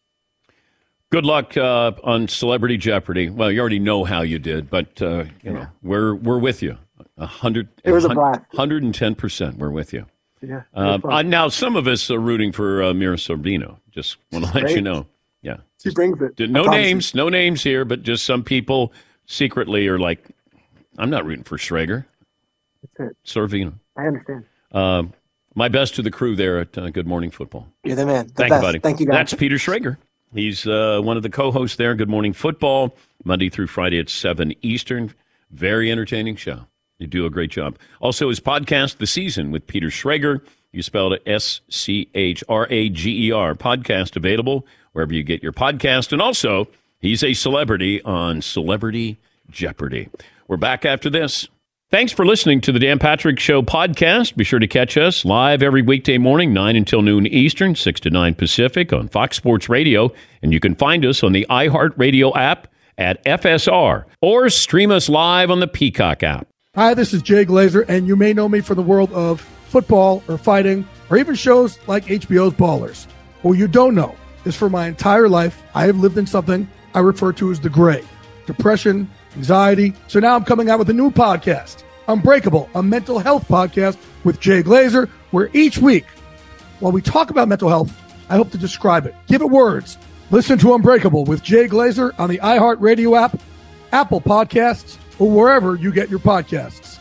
Good luck uh, on Celebrity Jeopardy. Well, you already know how you did, but uh, you know we're we're with you. A hundred. It was a blast. Hundred and ten percent. We're with you. Yeah. Um, uh, now, some of us are rooting for uh, Mira Sorvino. Just want to let Great. you know. Yeah. She brings it. No names. No names here, but just some people secretly are like, I'm not rooting for Schrager. That's it. Sorvino. I understand. Um, my best to the crew there at uh, Good Morning Football. You're the man. The Thank best. you, buddy. Thank you, guys. That's Peter Schrager. He's uh, one of the co-hosts there, Good Morning Football, Monday through Friday at seven Eastern. Very entertaining show. You do a great job. Also, his podcast, The Season with Peter Schrager. You spelled it S C H R A G E R. Podcast available wherever you get your podcast. And also, he's a celebrity on Celebrity Jeopardy. We're back after this. Thanks for listening to the Dan Patrick Show podcast. Be sure to catch us live every weekday morning, nine until noon Eastern, six to nine Pacific on Fox Sports Radio. And you can find us on the iHeartRadio app at F S R or stream us live on the Peacock app. Hi, this is Jay Glazer, and you may know me from the world of football or fighting or even shows like H B O's Ballers. What you don't know is for my entire life, I have lived in something I refer to as the gray. Depression, anxiety. So now I'm coming out with a new podcast, Unbreakable, a mental health podcast with Jay Glazer, where each week, while we talk about mental health, I hope to describe it, give it words. Listen to Unbreakable with Jay Glazer on the iHeartRadio app, Apple Podcasts, or wherever you get your podcasts.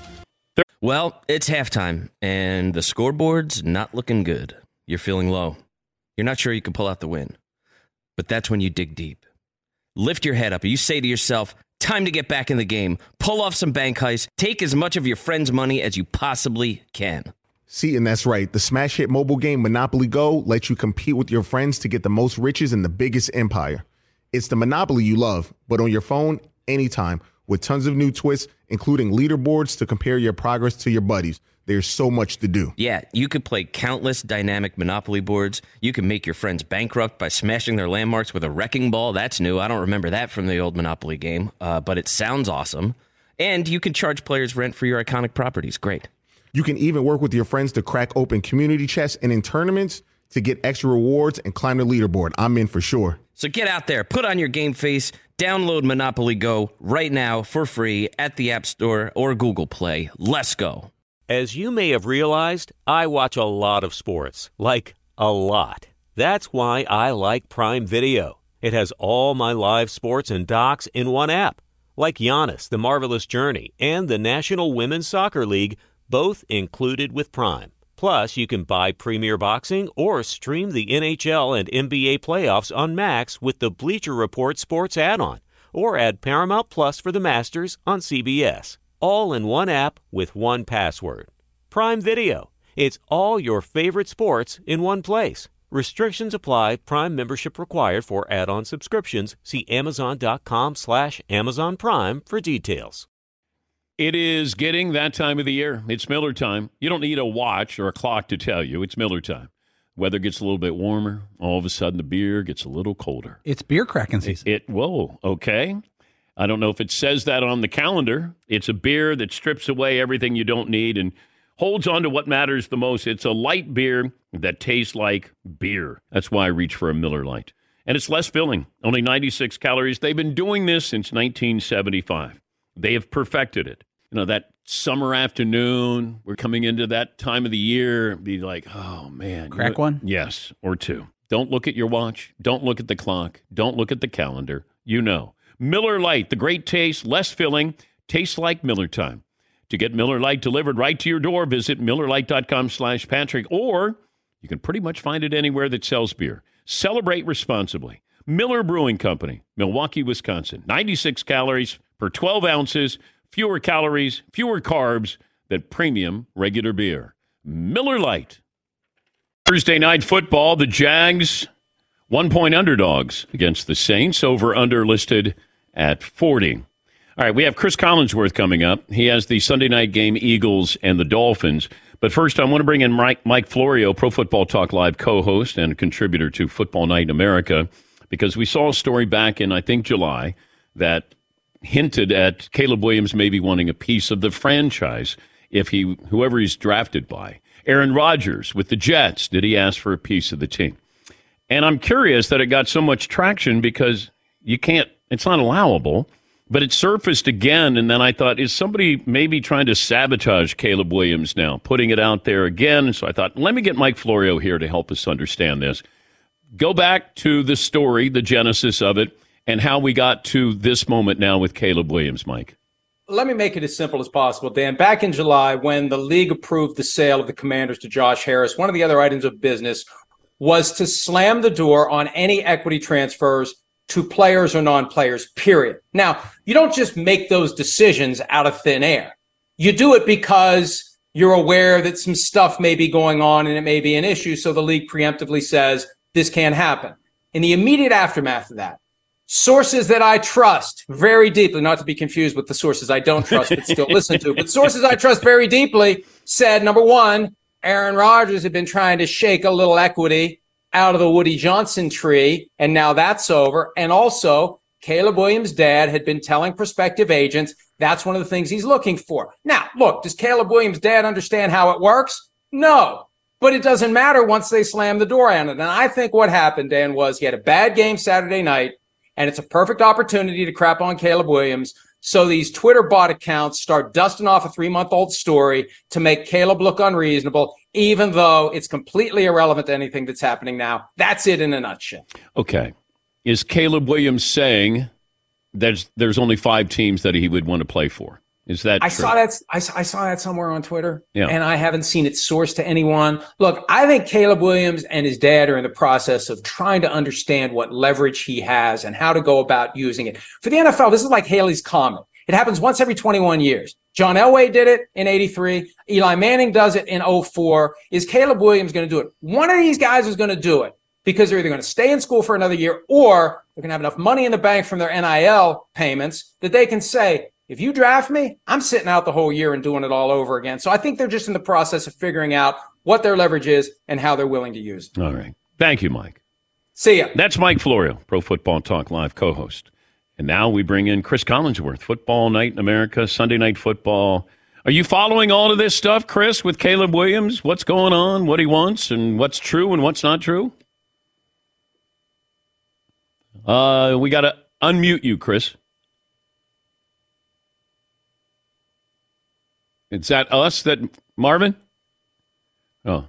Well, it's halftime, and the scoreboard's not looking good. You're feeling low. You're not sure you can pull out the win. But that's when you dig deep. Lift your head up, and you say to yourself, time to get back in the game. Pull off some bank heists. Take as much of your friend's money as you possibly can. See, and that's right. The smash hit mobile game Monopoly Go lets you compete with your friends to get the most riches in the biggest empire. It's the Monopoly you love, but on your phone, anytime, with tons of new twists, including leaderboards to compare your progress to your buddies. There's so much to do. Yeah, you could play countless dynamic Monopoly boards. You can make your friends bankrupt by smashing their landmarks with a wrecking ball. That's new. I don't remember that from the old Monopoly game, uh, but it sounds awesome. And you can charge players rent for your iconic properties. Great. You can even work with your friends to crack open community chests and in tournaments to get extra rewards and climb the leaderboard. I'm in for sure. So get out there, put on your game face, download Monopoly Go right now for free at the App Store or Google Play. Let's go. As you may have realized, I watch a lot of sports, like a lot. That's why I like Prime Video. It has all my live sports and docs in one app, like Giannis, The Marvelous Journey, and the National Women's Soccer League, both included with Prime. Plus, you can buy Premier Boxing or stream the N H L and N B A playoffs on Max with the Bleacher Report Sports add-on, or add Paramount Plus for the Masters on C B S. All in one app with one password. Prime Video. It's all your favorite sports in one place. Restrictions apply. Prime membership required for add-on subscriptions. See amazon.com slash Amazon Prime for details. It is getting that time of the year. It's Miller time. You don't need a watch or a clock to tell you. It's Miller time. Weather gets a little bit warmer. All of a sudden, the beer gets a little colder. It's beer cracking season. It, it whoa, okay. I don't know if it says that on the calendar. It's a beer that strips away everything you don't need and holds on to what matters the most. It's a light beer that tastes like beer. That's why I reach for a Miller Lite. And it's less filling, only ninety-six calories. They've been doing this since nineteen seventy-five. They have perfected it. You know, that summer afternoon, we're coming into that time of the year, be like, oh, man. Crack you know, one? Yes, or two. Don't look at your watch. Don't look at the clock. Don't look at the calendar. You know. Miller Lite, the great taste, less filling, tastes like Miller time. To get Miller Lite delivered right to your door, visit MillerLite.com slash Patrick, or you can pretty much find it anywhere that sells beer. Celebrate responsibly. Miller Brewing Company, Milwaukee, Wisconsin. ninety-six calories per twelve ounces, fewer calories, fewer carbs than premium regular beer. Miller Lite. Thursday night football, the Jags, one-point underdogs against the Saints, over-under listed at forty. All right, we have Chris Collinsworth coming up. He has the Sunday night game, Eagles and the Dolphins. But first, I want to bring in Mike, Mike Florio, Pro Football Talk Live co-host and contributor to Football Night in America, because we saw a story back in, I think, July that hinted at Caleb Williams maybe wanting a piece of the franchise if he, whoever he's drafted by. Aaron Rodgers with the Jets, did he ask for a piece of the team? And I'm curious that it got so much traction because you can't, it's not allowable, but it surfaced again. And then I thought, is somebody maybe trying to sabotage Caleb Williams now, putting it out there again? And so I thought, let me get Mike Florio here to help us understand this. Go back to the story, the genesis of it, and how we got to this moment now with Caleb Williams, Mike. Let me make it as simple as possible, Dan. Back in July, when the league approved the sale of the Commanders to Josh Harris, one of the other items of business was to slam the door on any equity transfers to players or non-players, period. Now, you don't just make those decisions out of thin air. You do it because you're aware that some stuff may be going on and it may be an issue, so the league preemptively says this can't happen. In the immediate aftermath of that, sources that I trust very deeply, not to be confused with the sources I don't trust but still listen to, but sources I trust very deeply said, number one, Aaron Rodgers had been trying to shake a little equity out of the Woody Johnson tree, and now that's over. And also, Caleb Williams' dad had been telling prospective agents that's one of the things he's looking for. Now, look, does Caleb Williams' dad understand how it works? No. But it doesn't matter once they slam the door on it. And I think what happened, Dan, was he had a bad game Saturday night, and it's a perfect opportunity to crap on Caleb Williams. So these Twitter bot accounts start dusting off a three-month-old story to make Caleb look unreasonable, even though it's completely irrelevant to anything that's happening now. That's it in a nutshell. Okay. Is Caleb Williams saying there's there's only five teams that he would want to play for? Is that I true? saw that I, I saw that somewhere on Twitter, yeah. And I haven't seen it sourced to anyone. Look, I think Caleb Williams and his dad are in the process of trying to understand what leverage he has and how to go about using it. For the N F L, this is like Haley's Comet. It happens once every twenty-one years. John Elway did it in eighty-three. Eli Manning does it in oh four. Is Caleb Williams going to do it? One of these guys is going to do it because they're either going to stay in school for another year or they're going to have enough money in the bank from their N I L payments that they can say, if you draft me, I'm sitting out the whole year and doing it all over again. So I think they're just in the process of figuring out what their leverage is and how they're willing to use it. All right. Thank you, Mike. See ya. That's Mike Florio, Pro Football Talk Live co-host. And now we bring in Chris Collinsworth, Football Night in America, Sunday Night Football. Are you following all of this stuff, Chris, with Caleb Williams? What's going on, what he wants, and what's true and what's not true? Uh, we got to unmute you, Chris. Is that us that Marvin? Oh.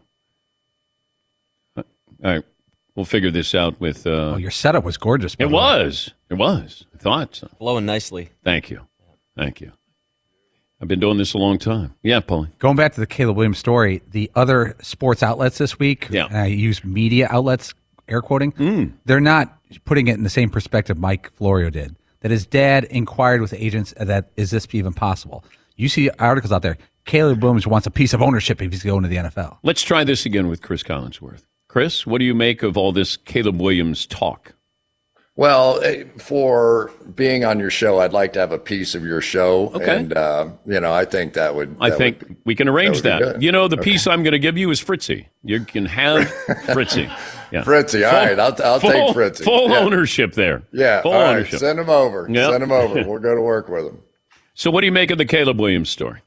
All right. We'll figure this out with... Uh, oh, your setup was gorgeous. It was. It was. I thought so. Flowing nicely. Thank you. Thank you. I've been doing this a long time. Yeah, Paulie. Going back to the Caleb Williams story, the other sports outlets this week, yeah. and I use media outlets, air quoting, mm. they're not putting it in the same perspective Mike Florio did, that his dad inquired with agents that, is this even possible? You see articles out there, Caleb Williams wants a piece of ownership if he's going to the N F L. Let's try this again with Chris Collinsworth. Chris, what do you make of all this Caleb Williams talk? Well, for being on your show, I'd like to have a piece of your show. Okay. And, uh, you know, I think that would. I that think would, we can arrange that. that. You know, the okay. piece I'm going to give you is Fritzy. You can have Fritzy. Yeah. Fritzy, all full, right. I'll, I'll full, take Fritzy. Full yeah. ownership there. Yeah. Full all right. ownership. Send him over. Yep. Send him over. We'll go to work with him. So what do you make of the Caleb Williams story?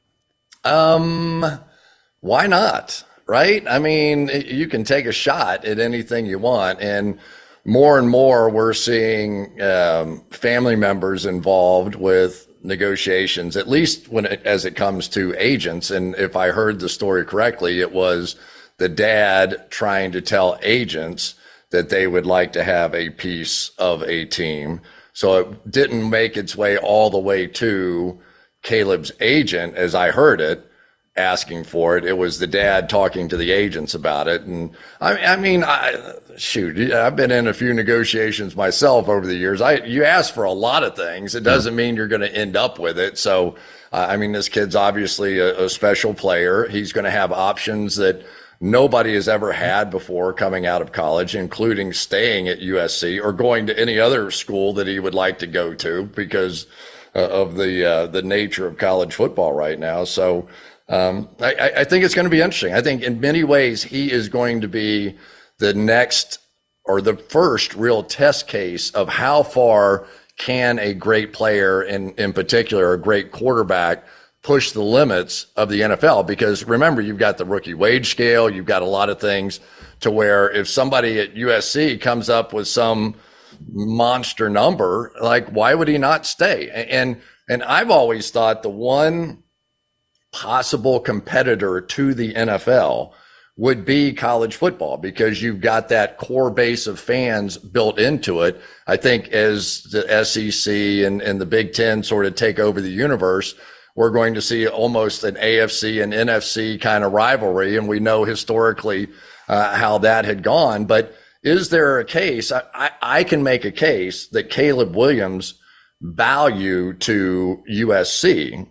Um, why not? Right? I mean, you can take a shot at anything you want. And more and more we're seeing um, family members involved with negotiations, at least when it, as it comes to agents. And if I heard the story correctly, it was the dad trying to tell agents that they would like to have a piece of a team. So it didn't make its way all the way to Caleb's agent, as I heard it, asking for it. It was the dad talking to the agents about it. And I, I mean, I, shoot, I've been in a few negotiations myself over the years. I, you ask for a lot of things. It doesn't mean you're going to end up with it. So, uh, I mean, this kid's obviously a, a special player. He's going to have options that nobody has ever had before coming out of college, including staying at U S C or going to any other school that he would like to go to because uh, of the, uh, the nature of college football right now. So, Um, I, I think it's going to be interesting. I think in many ways he is going to be the next or the first real test case of how far can a great player, in, in particular, a great quarterback, push the limits of the N F L. Because remember, you've got the rookie wage scale. You've got a lot of things to where if somebody at U S C comes up with some monster number, like why would he not stay? And, and I've always thought the one possible competitor to the N F L would be college football because you've got that core base of fans built into it. I think as the S E C and, and the Big Ten sort of take over the universe, we're going to see almost an A F C and N F C kind of rivalry. And we know historically uh, how that had gone. But is there a case? I, I, I can make a case that Caleb Williams' value to U S C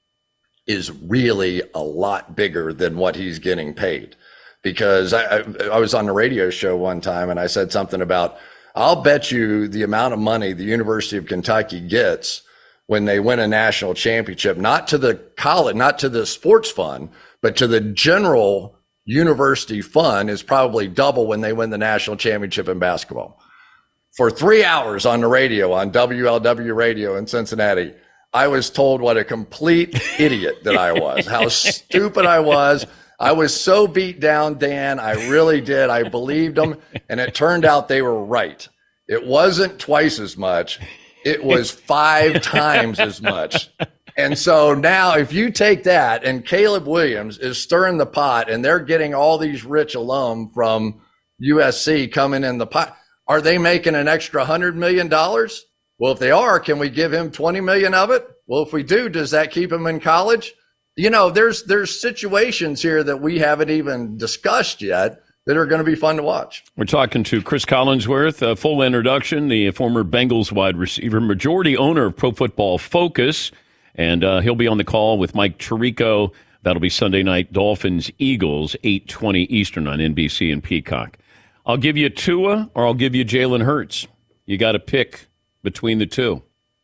is really a lot bigger than what he's getting paid. Because I, I, I was on the radio show one time and I said something about, I'll bet you the amount of money the University of Kentucky gets when they win a national championship, not to the college, not to the sports fund, but to the general university fund is probably double when they win the national championship in basketball. For three hours on the radio, on W L W radio in Cincinnati, I was told what a complete idiot that I was, how stupid I was. I was so beat down, Dan. I really did. I believed them. And it turned out they were right. It wasn't twice as much. It was five times as much. And so now if you take that and Caleb Williams is stirring the pot and they're getting all these rich alum from U S C coming in the pot, are they making an extra one hundred million dollars? Well, if they are, can we give him twenty million of it? Well, if we do, does that keep him in college? You know, there's there's situations here that we haven't even discussed yet that are going to be fun to watch. We're talking to Chris Collinsworth, a full introduction, the former Bengals wide receiver, majority owner of Pro Football Focus, and uh, he'll be on the call with Mike Tirico. That'll be Sunday night, Dolphins Eagles, eight twenty Eastern on N B C and Peacock. I'll give you Tua or I'll give you Jalen Hurts. You got to pick between the two.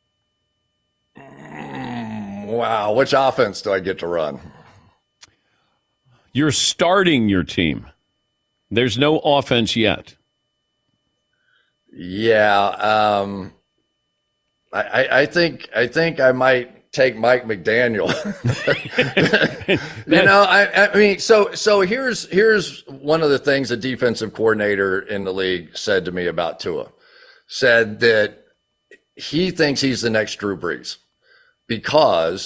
Wow, which offense do I get to run? You're starting your team. There's no offense yet. Yeah, um, I, I, I think I think I might take Mike McDaniel. you know, I, I mean, so so here's here's one of the things the defensive coordinator in the league said to me about Tua. Said that he thinks he's the next Drew Brees because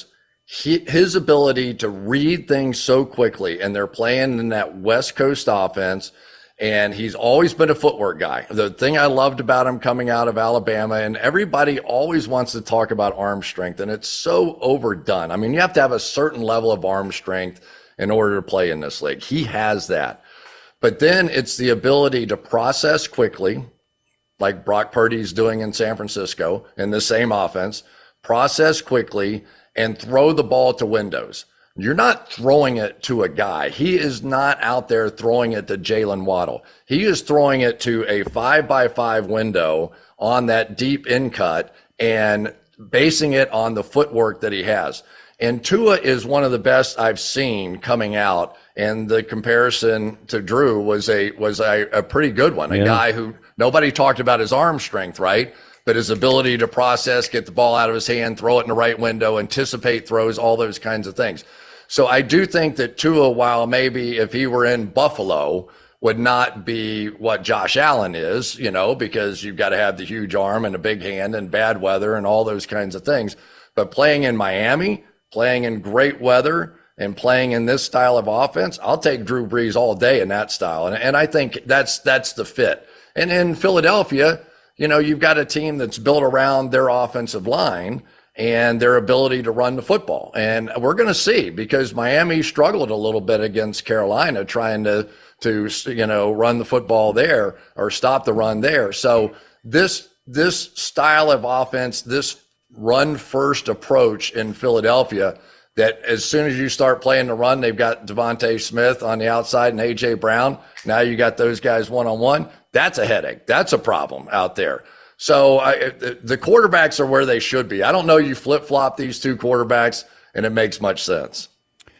he, his ability to read things so quickly, and they're playing in that West Coast offense, and he's always been a footwork guy. The thing I loved about him coming out of Alabama, and everybody always wants to talk about arm strength, and it's so overdone. I mean, you have to have a certain level of arm strength in order to play in this league. He has that. But then it's the ability to process quickly, like Brock Purdy's doing in San Francisco in the same offense, process quickly and throw the ball to windows. You're not throwing it to a guy. He is not out there throwing it to Jalen Waddle. He is throwing it to a five by five window on that deep in cut and basing it on the footwork that he has. And Tua is one of the best I've seen coming out. And the comparison to Drew was a, was a, a pretty good one. A Yeah. guy who nobody talked about his arm strength, right? But his ability to process, get the ball out of his hand, throw it in the right window, anticipate throws, all those kinds of things. So I do think that Tua, while maybe if he were in Buffalo, would not be what Josh Allen is, you know, because you've got to have the huge arm and a big hand and bad weather and all those kinds of things. But playing in Miami, playing in great weather, and playing in this style of offense, I'll take Drew Brees all day in that style. And, and I think that's that's the fit. And in Philadelphia, you know, you've got a team that's built around their offensive line and their ability to run the football. And we're going to see, because Miami struggled a little bit against Carolina trying to, to, you know, run the football there or stop the run there. So this, this style of offense, this run first approach in Philadelphia, that as soon as you start playing the run, they've got Devontae Smith on the outside and A J Brown. Now you got those guys one on one. That's a headache. That's a problem out there. So I, the quarterbacks are where they should be. I don't know you flip-flop these two quarterbacks, and it makes much sense.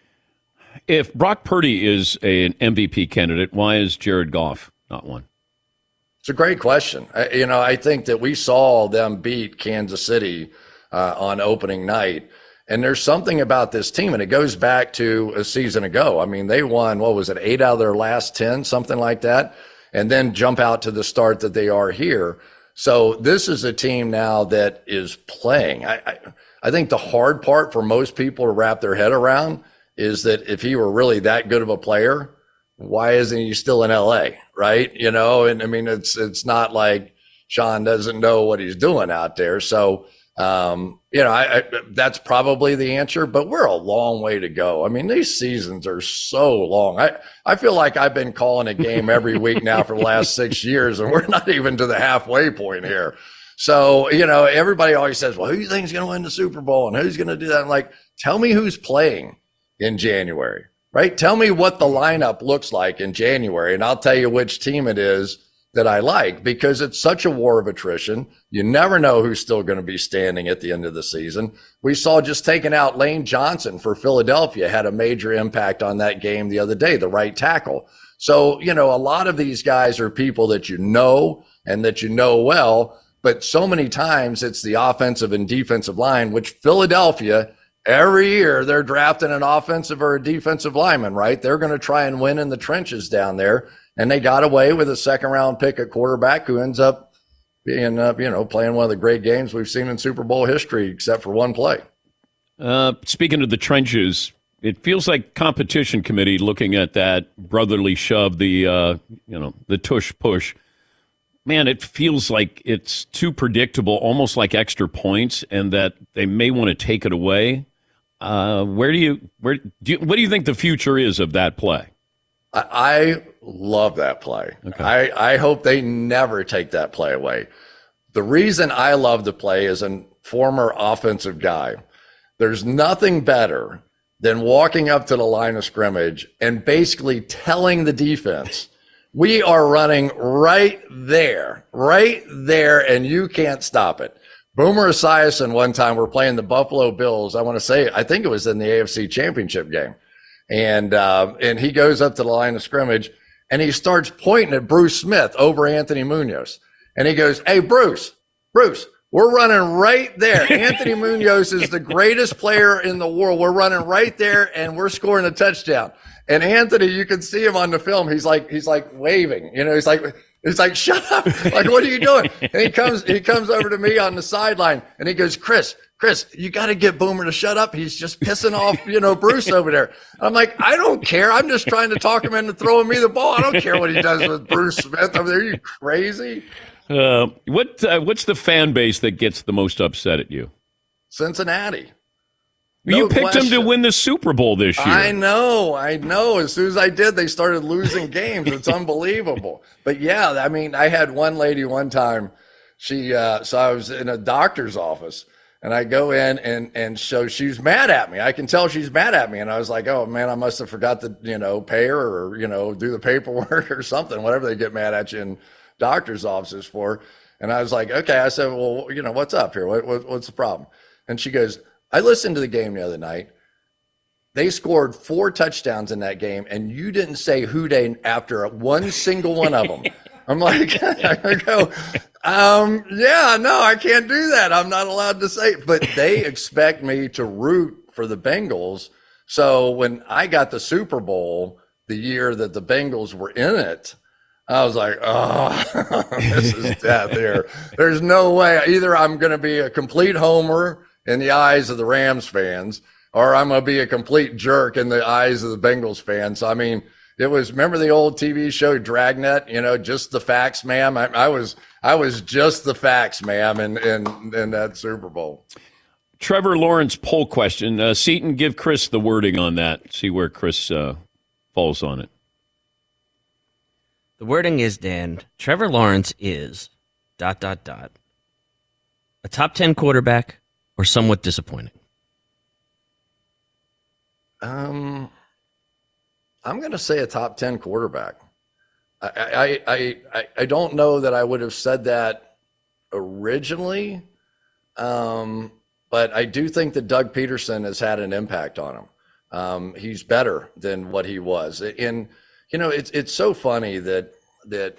If Brock Purdy is a, an M V P candidate, why is Jared Goff not one? It's a great question. I, you know, I think that we saw them beat Kansas City uh, on opening night, and there's something about this team, and it goes back to a season ago. I mean, they won, what was it, eight out of their last ten, something like that, and then jump out to the start that they are here. So this is a team now that is playing. I, I, I think the hard part for most people to wrap their head around is that if he were really that good of a player, why isn't he still in L A, right? You know, and I mean, it's it's not like Sean doesn't know what he's doing out there. So, um, you know, I, I, that's probably the answer, but we're a long way to go. I mean, these seasons are so long. I, I feel like I've been calling a game every week now for the last six years, and we're not even to the halfway point here. So, you know, everybody always says, well, who do you think is going to win the Super Bowl and who's going to do that? I'm like, tell me who's playing in January, right? Tell me what the lineup looks like in January, and I'll tell you which team it is that I like, because it's such a war of attrition. You never know who's still going to be standing at the end of the season. We saw just taking out Lane Johnson for Philadelphia had a major impact on that game the other day, the right tackle. So, you know, a lot of these guys are people that you know and that you know well, but so many times it's the offensive and defensive line, which Philadelphia, every year they're drafting an offensive or a defensive lineman, right? They're going to try and win in the trenches down there. And they got away with a second round pick at quarterback who ends up being, uh, you know, playing one of the great games we've seen in Super Bowl history, except for one play. Uh, speaking of the trenches, it feels like competition committee looking at that brotherly shove, the, uh, you know, the tush push. Man, it feels like it's too predictable, almost like extra points, and that they may want to take it away. Uh, where do you, where do you, what do you think the future is of that play? I, I love that play. Okay. I, I hope they never take that play away. The reason I love the play as a former offensive guy, there's nothing better than walking up to the line of scrimmage and basically telling the defense, we are running right there, right there, and you can't stop it. Boomer Esiason, one time, we're playing the Buffalo Bills. I want to say, I think it was in the A F C Championship game. And, uh, and he goes up to the line of scrimmage and he starts pointing at Bruce Smith over Anthony Munoz. And he goes, hey, Bruce, Bruce, we're running right there. Anthony Munoz is the greatest player in the world. We're running right there and we're scoring a touchdown. And Anthony, you can see him on the film. He's like, he's like waving, you know, he's like, he's like, shut up. Like, what are you doing? And he comes, he comes over to me on the sideline and he goes, Chris, Chris, you got to get Boomer to shut up. He's just pissing off, you know, Bruce over there. I'm like, I don't care. I'm just trying to talk him into throwing me the ball. I don't care what he does with Bruce Smith over there. Are you crazy? Uh, what uh, what's the fan base that gets the most upset at you? Cincinnati. No you picked question. them to win the Super Bowl this year. I know, I know. As soon as I did, they started losing games. It's unbelievable. But yeah, I mean, I had one lady one time. She, uh, so I was in a doctor's office, and I go in, and and so she's mad at me. I can tell she's mad at me, and I was like, oh man, I must have forgot to, you know, pay her or you know do the paperwork or something, whatever they get mad at you in doctor's offices for. And I was like, okay. I said, well, you know, what's up here? What, what what's the problem? And she goes, I listened to the game the other night. They scored four touchdowns in that game, and you didn't say who they after one single one of them. I'm like, I go, um, yeah, no, I can't do that. I'm not allowed to say it. But they expect me to root for the Bengals. So when I got the Super Bowl the year that the Bengals were in it, I was like, oh, this is death here. There's no way. Either I'm going to be a complete homer in the eyes of the Rams fans, or I'm going to be a complete jerk in the eyes of the Bengals fans. I mean, it was, remember the old T V show Dragnet, you know, just the facts, ma'am. I, I was, I was just the facts, ma'am, in, in, in that Super Bowl. Trevor Lawrence poll question. Uh, Seton, give Chris the wording on that. See where Chris uh, falls on it. The wording is, Dan, Trevor Lawrence is dot, dot, dot, a top ten quarterback or somewhat disappointing? Um, I'm going to say a top ten quarterback. I, I, I, I don't know that I would have said that originally, um, but I do think that Doug Peterson has had an impact on him. Um, he's better than what he was. And, you know, it's it's so funny that that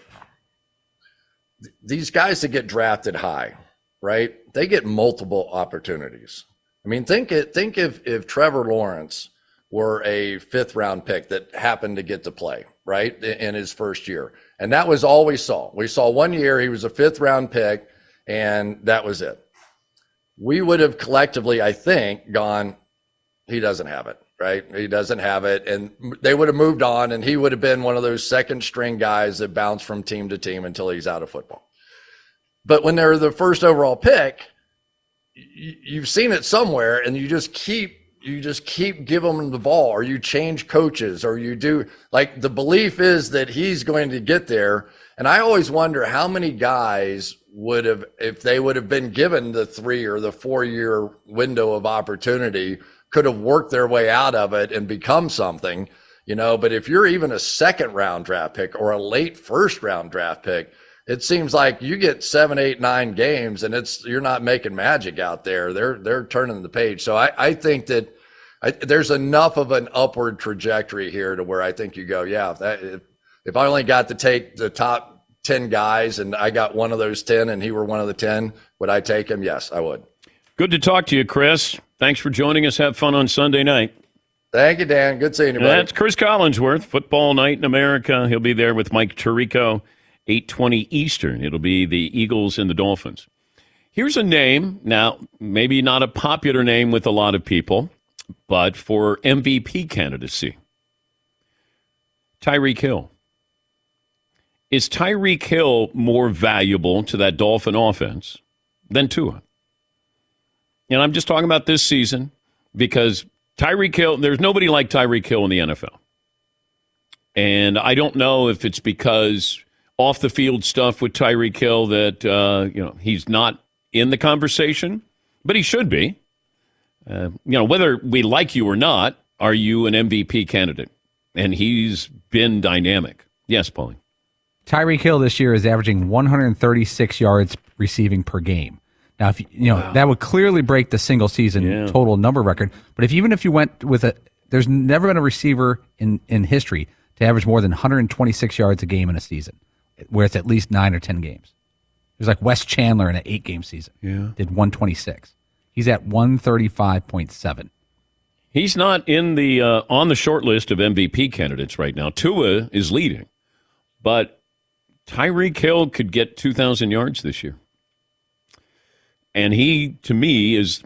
these guys that get drafted high, right? They get multiple opportunities. I mean, think it. Think if if Trevor Lawrence were a fifth round pick that happened to get to play, right, in his first year, and that was all we saw. We saw one year he was a fifth round pick, and that was it. We would have collectively, I think, gone, he doesn't have it. Right? He doesn't have it. And they would have moved on, and he would have been one of those second string guys that bounce from team to team until he's out of football. But when they're the first overall pick, you've seen it somewhere, and you just keep, you just keep giving them the ball, or you change coaches, or you do, like, the belief is that he's going to get there. And I always wonder how many guys would have, if they would have been given the three or the four year window of opportunity, could have worked their way out of it and become something, you know. But if you're even a second round draft pick or a late first round draft pick, it seems like you get seven, eight, nine games and it's, you're not making magic out there. They're, they're turning the page. So I, I think that I, there's enough of an upward trajectory here to where I think you go, yeah, if, that, if, if I only got to take the top ten guys and I got one of those ten and he were one of the ten, would I take him? Yes, I would. Good to talk to you, Chris. Thanks for joining us. Have fun on Sunday night. Thank you, Dan. Good seeing you, buddy. That's Chris Collinsworth, Football Night in America. He'll be there with Mike Tirico, eight twenty Eastern. It'll be the Eagles and the Dolphins. Here's a name. Now, maybe not a popular name with a lot of people, but for M V P candidacy. Tyreek Hill. Is Tyreek Hill more valuable to that Dolphin offense than Tua? And I'm just talking about this season because Tyreek Hill, there's nobody like Tyreek Hill in the N F L. And I don't know if it's because off the field stuff with Tyreek Hill that, uh, you know, he's not in the conversation, but he should be. Uh, you know, whether we like you or not, are you an M V P candidate? And he's been dynamic. Yes, Paulie. Tyreek Hill this year is averaging one hundred thirty-six yards receiving per game. Now, if you, you know, wow. that would clearly break the single season yeah. total number record. But if even if you went with a, there's never been a receiver in, in history to average more than one hundred twenty-six yards a game in a season, where it's at least nine or ten games. There's like Wes Chandler in an eight-game season. Yeah. Did one twenty-six. He's at one thirty-five point seven. He's not in the uh, on the short list of M V P candidates right now. Tua is leading, but Tyreek Hill could get two thousand yards this year. And he, to me, is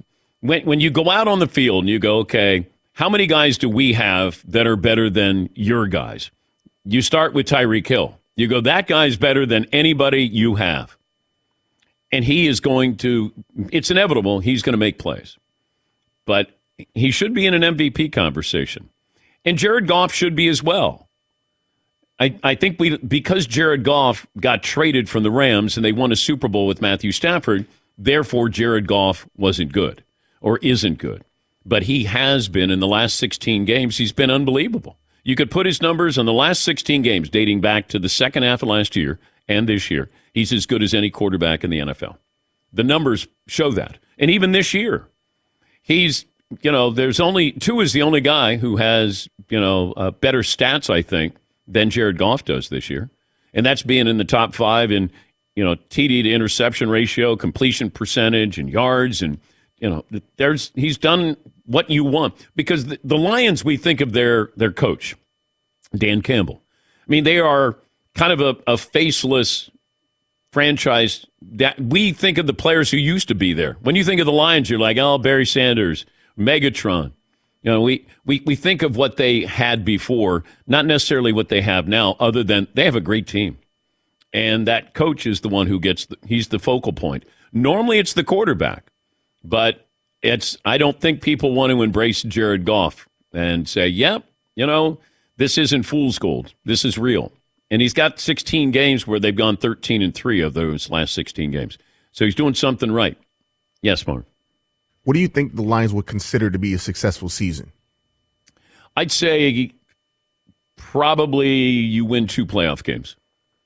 when when you go out on the field and you go, okay, how many guys do we have that are better than your guys? You start with Tyreek Hill. You go, that guy's better than anybody you have. And he is going to, it's inevitable, he's going to make plays. But he should be in an M V P conversation. And Jared Goff should be as well. I, I think we because Jared Goff got traded from the Rams and they won a Super Bowl with Matthew Stafford, therefore Jared Goff wasn't good or isn't good. But he has been in the last sixteen games. He's been unbelievable. You could put his numbers on the last sixteen games dating back to the second half of last year and this year. He's as good as any quarterback in the N F L. The numbers show that. And even this year, he's, you know, there's only, Tua is the only guy who has, you know, uh, better stats, I think, than Jared Goff does this year. And that's being in the top five in, you know, T D to interception ratio, completion percentage, and yards. And, you know, there's he's done what you want. Because the, the Lions, we think of their, their coach, Dan Campbell. I mean, they are kind of a, a faceless franchise that we think of the players who used to be there. When you think of the Lions, you're like, oh, Barry Sanders, Megatron. You know, we, we, we think of what they had before, not necessarily what they have now, other than they have a great team. And that coach is the one who gets, the, he's the focal point. Normally it's the quarterback, but it's, I don't think people want to embrace Jared Goff and say, yep, you know, this isn't fool's gold. This is real. And he's got sixteen games where they've gone thirteen and three of those last sixteen games. So he's doing something right. Yes, Mark. What do you think the Lions would consider to be a successful season? I'd say probably you win two playoff games.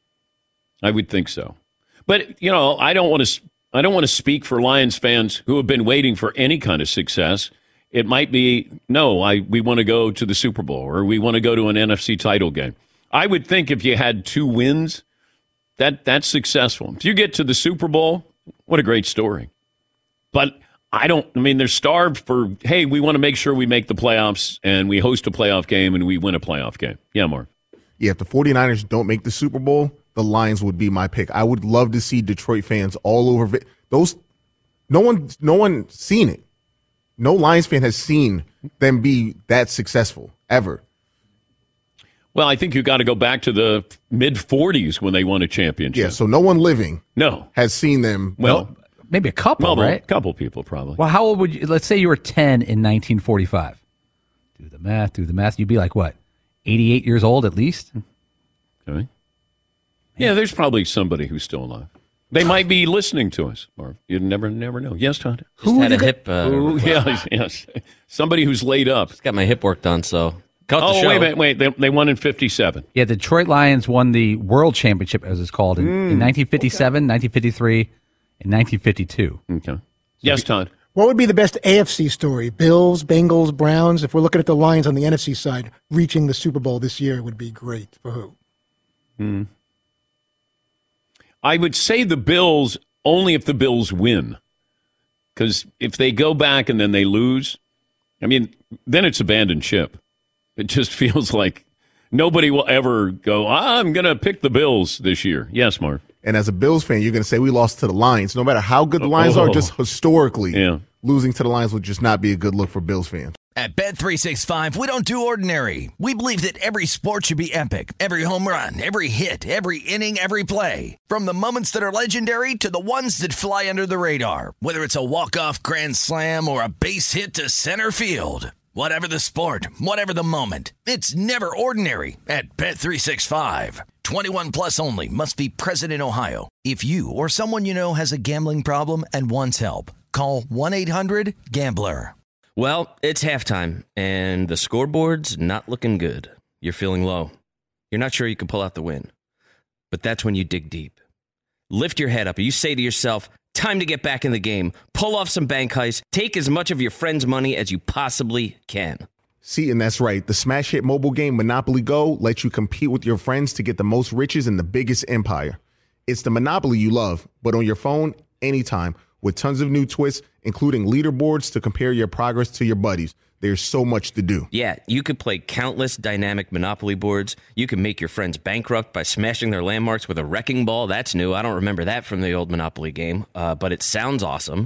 I would think so. But, you know, I don't want to I don't want to speak for Lions fans who have been waiting for any kind of success. It might be, no, I we want to go to the Super Bowl or we want to go to an N F C title game. I would think if you had two wins, that that's successful. If you get to the Super Bowl, what a great story. But I don't, I mean, they're starved for, hey, we want to make sure we make the playoffs and we host a playoff game and we win a playoff game. Yeah, Mark. Yeah, if the 49ers don't make the Super Bowl, the Lions would be my pick. I would love to see Detroit fans all over. Those, no one, no one seen it. No Lions fan has seen them be that successful ever. Well, I think you got to go back to the mid forties when they won a championship. Yeah, so no one living no has seen them. Well, maybe a couple, well, right? A couple people probably. Well, how old would you? Let's say you were ten in nineteen forty-five. Do the math. Do the math. You'd be like what? eighty-eight years old at least. Okay. Yeah, there's probably somebody who's still alive. They might be listening to us, or you never, never know. Yes, Todd. Just Who had a hip? Uh, Ooh, yes, yes. Somebody who's laid up. Just got my hip work done, so. Cut oh, the show. wait, wait, wait. They, they won in fifty-seven. Yeah, the Detroit Lions won the World Championship, as it's called, in, mm, in nineteen fifty-seven, okay. nineteen fifty-three, and nineteen fifty-two. Okay. So yes, Todd. What would be the best A F C story? Bills, Bengals, Browns? If we're looking at the Lions on the N F C side, reaching the Super Bowl this year would be great. For who? Hmm. I would say the Bills only if the Bills win. Because if they go back and then they lose, I mean, then it's abandoned ship. It just feels like nobody will ever go, I'm going to pick the Bills this year. Yes, Mark. And as a Bills fan, you're going to say we lost to the Lions. No matter how good the Lions oh. are, just historically, yeah. losing to the Lions would just not be a good look for Bills fans. At Bet three sixty-five, we don't do ordinary. We believe that every sport should be epic. Every home run, every hit, every inning, every play. From the moments that are legendary to the ones that fly under the radar. Whether it's a walk-off grand slam or a base hit to center field. Whatever the sport, whatever the moment, it's never ordinary at Bet three sixty-five. twenty-one plus only. Must be present in Ohio. If you or someone you know has a gambling problem and wants help, call one eight hundred gambler. Well, it's halftime, and the scoreboard's not looking good. You're feeling low. You're not sure you can pull out the win. But that's when you dig deep. Lift your head up, and you say to yourself, time to get back in the game. Pull off some bank heists. Take as much of your friend's money as you possibly can. See, and that's right. The smash hit mobile game Monopoly Go lets you compete with your friends to get the most riches in the biggest empire. It's the Monopoly you love, but on your phone, anytime, with tons of new twists, including leaderboards to compare your progress to your buddies. There's so much to do. Yeah, you could play countless dynamic Monopoly boards. You can make your friends bankrupt by smashing their landmarks with a wrecking ball. That's new. I don't remember that from the old Monopoly game, uh, but it sounds awesome.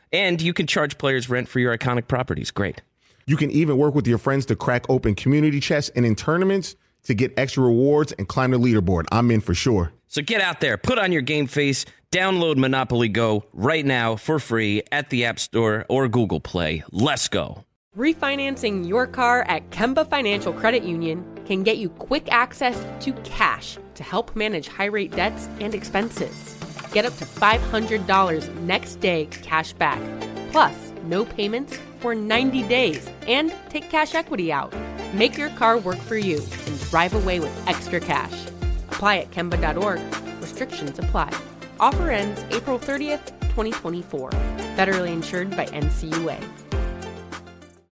And you can charge players rent for your iconic properties. Great. You can even work with your friends to crack open community chests and in tournaments to get extra rewards and climb the leaderboard. I'm in for sure. So get out there, put on your game face, download Monopoly Go right now for free at the App Store or Google Play. Let's go. Refinancing your car at Kemba Financial Credit Union can get you quick access to cash to help manage high-rate debts and expenses. Get up to five hundred dollars next day cash back, plus no payments for ninety days, and take cash equity out. Make your car work for you and drive away with extra cash. Apply at Kemba dot org. Restrictions apply. Offer ends April thirtieth, twenty twenty-four. Federally insured by N C U A.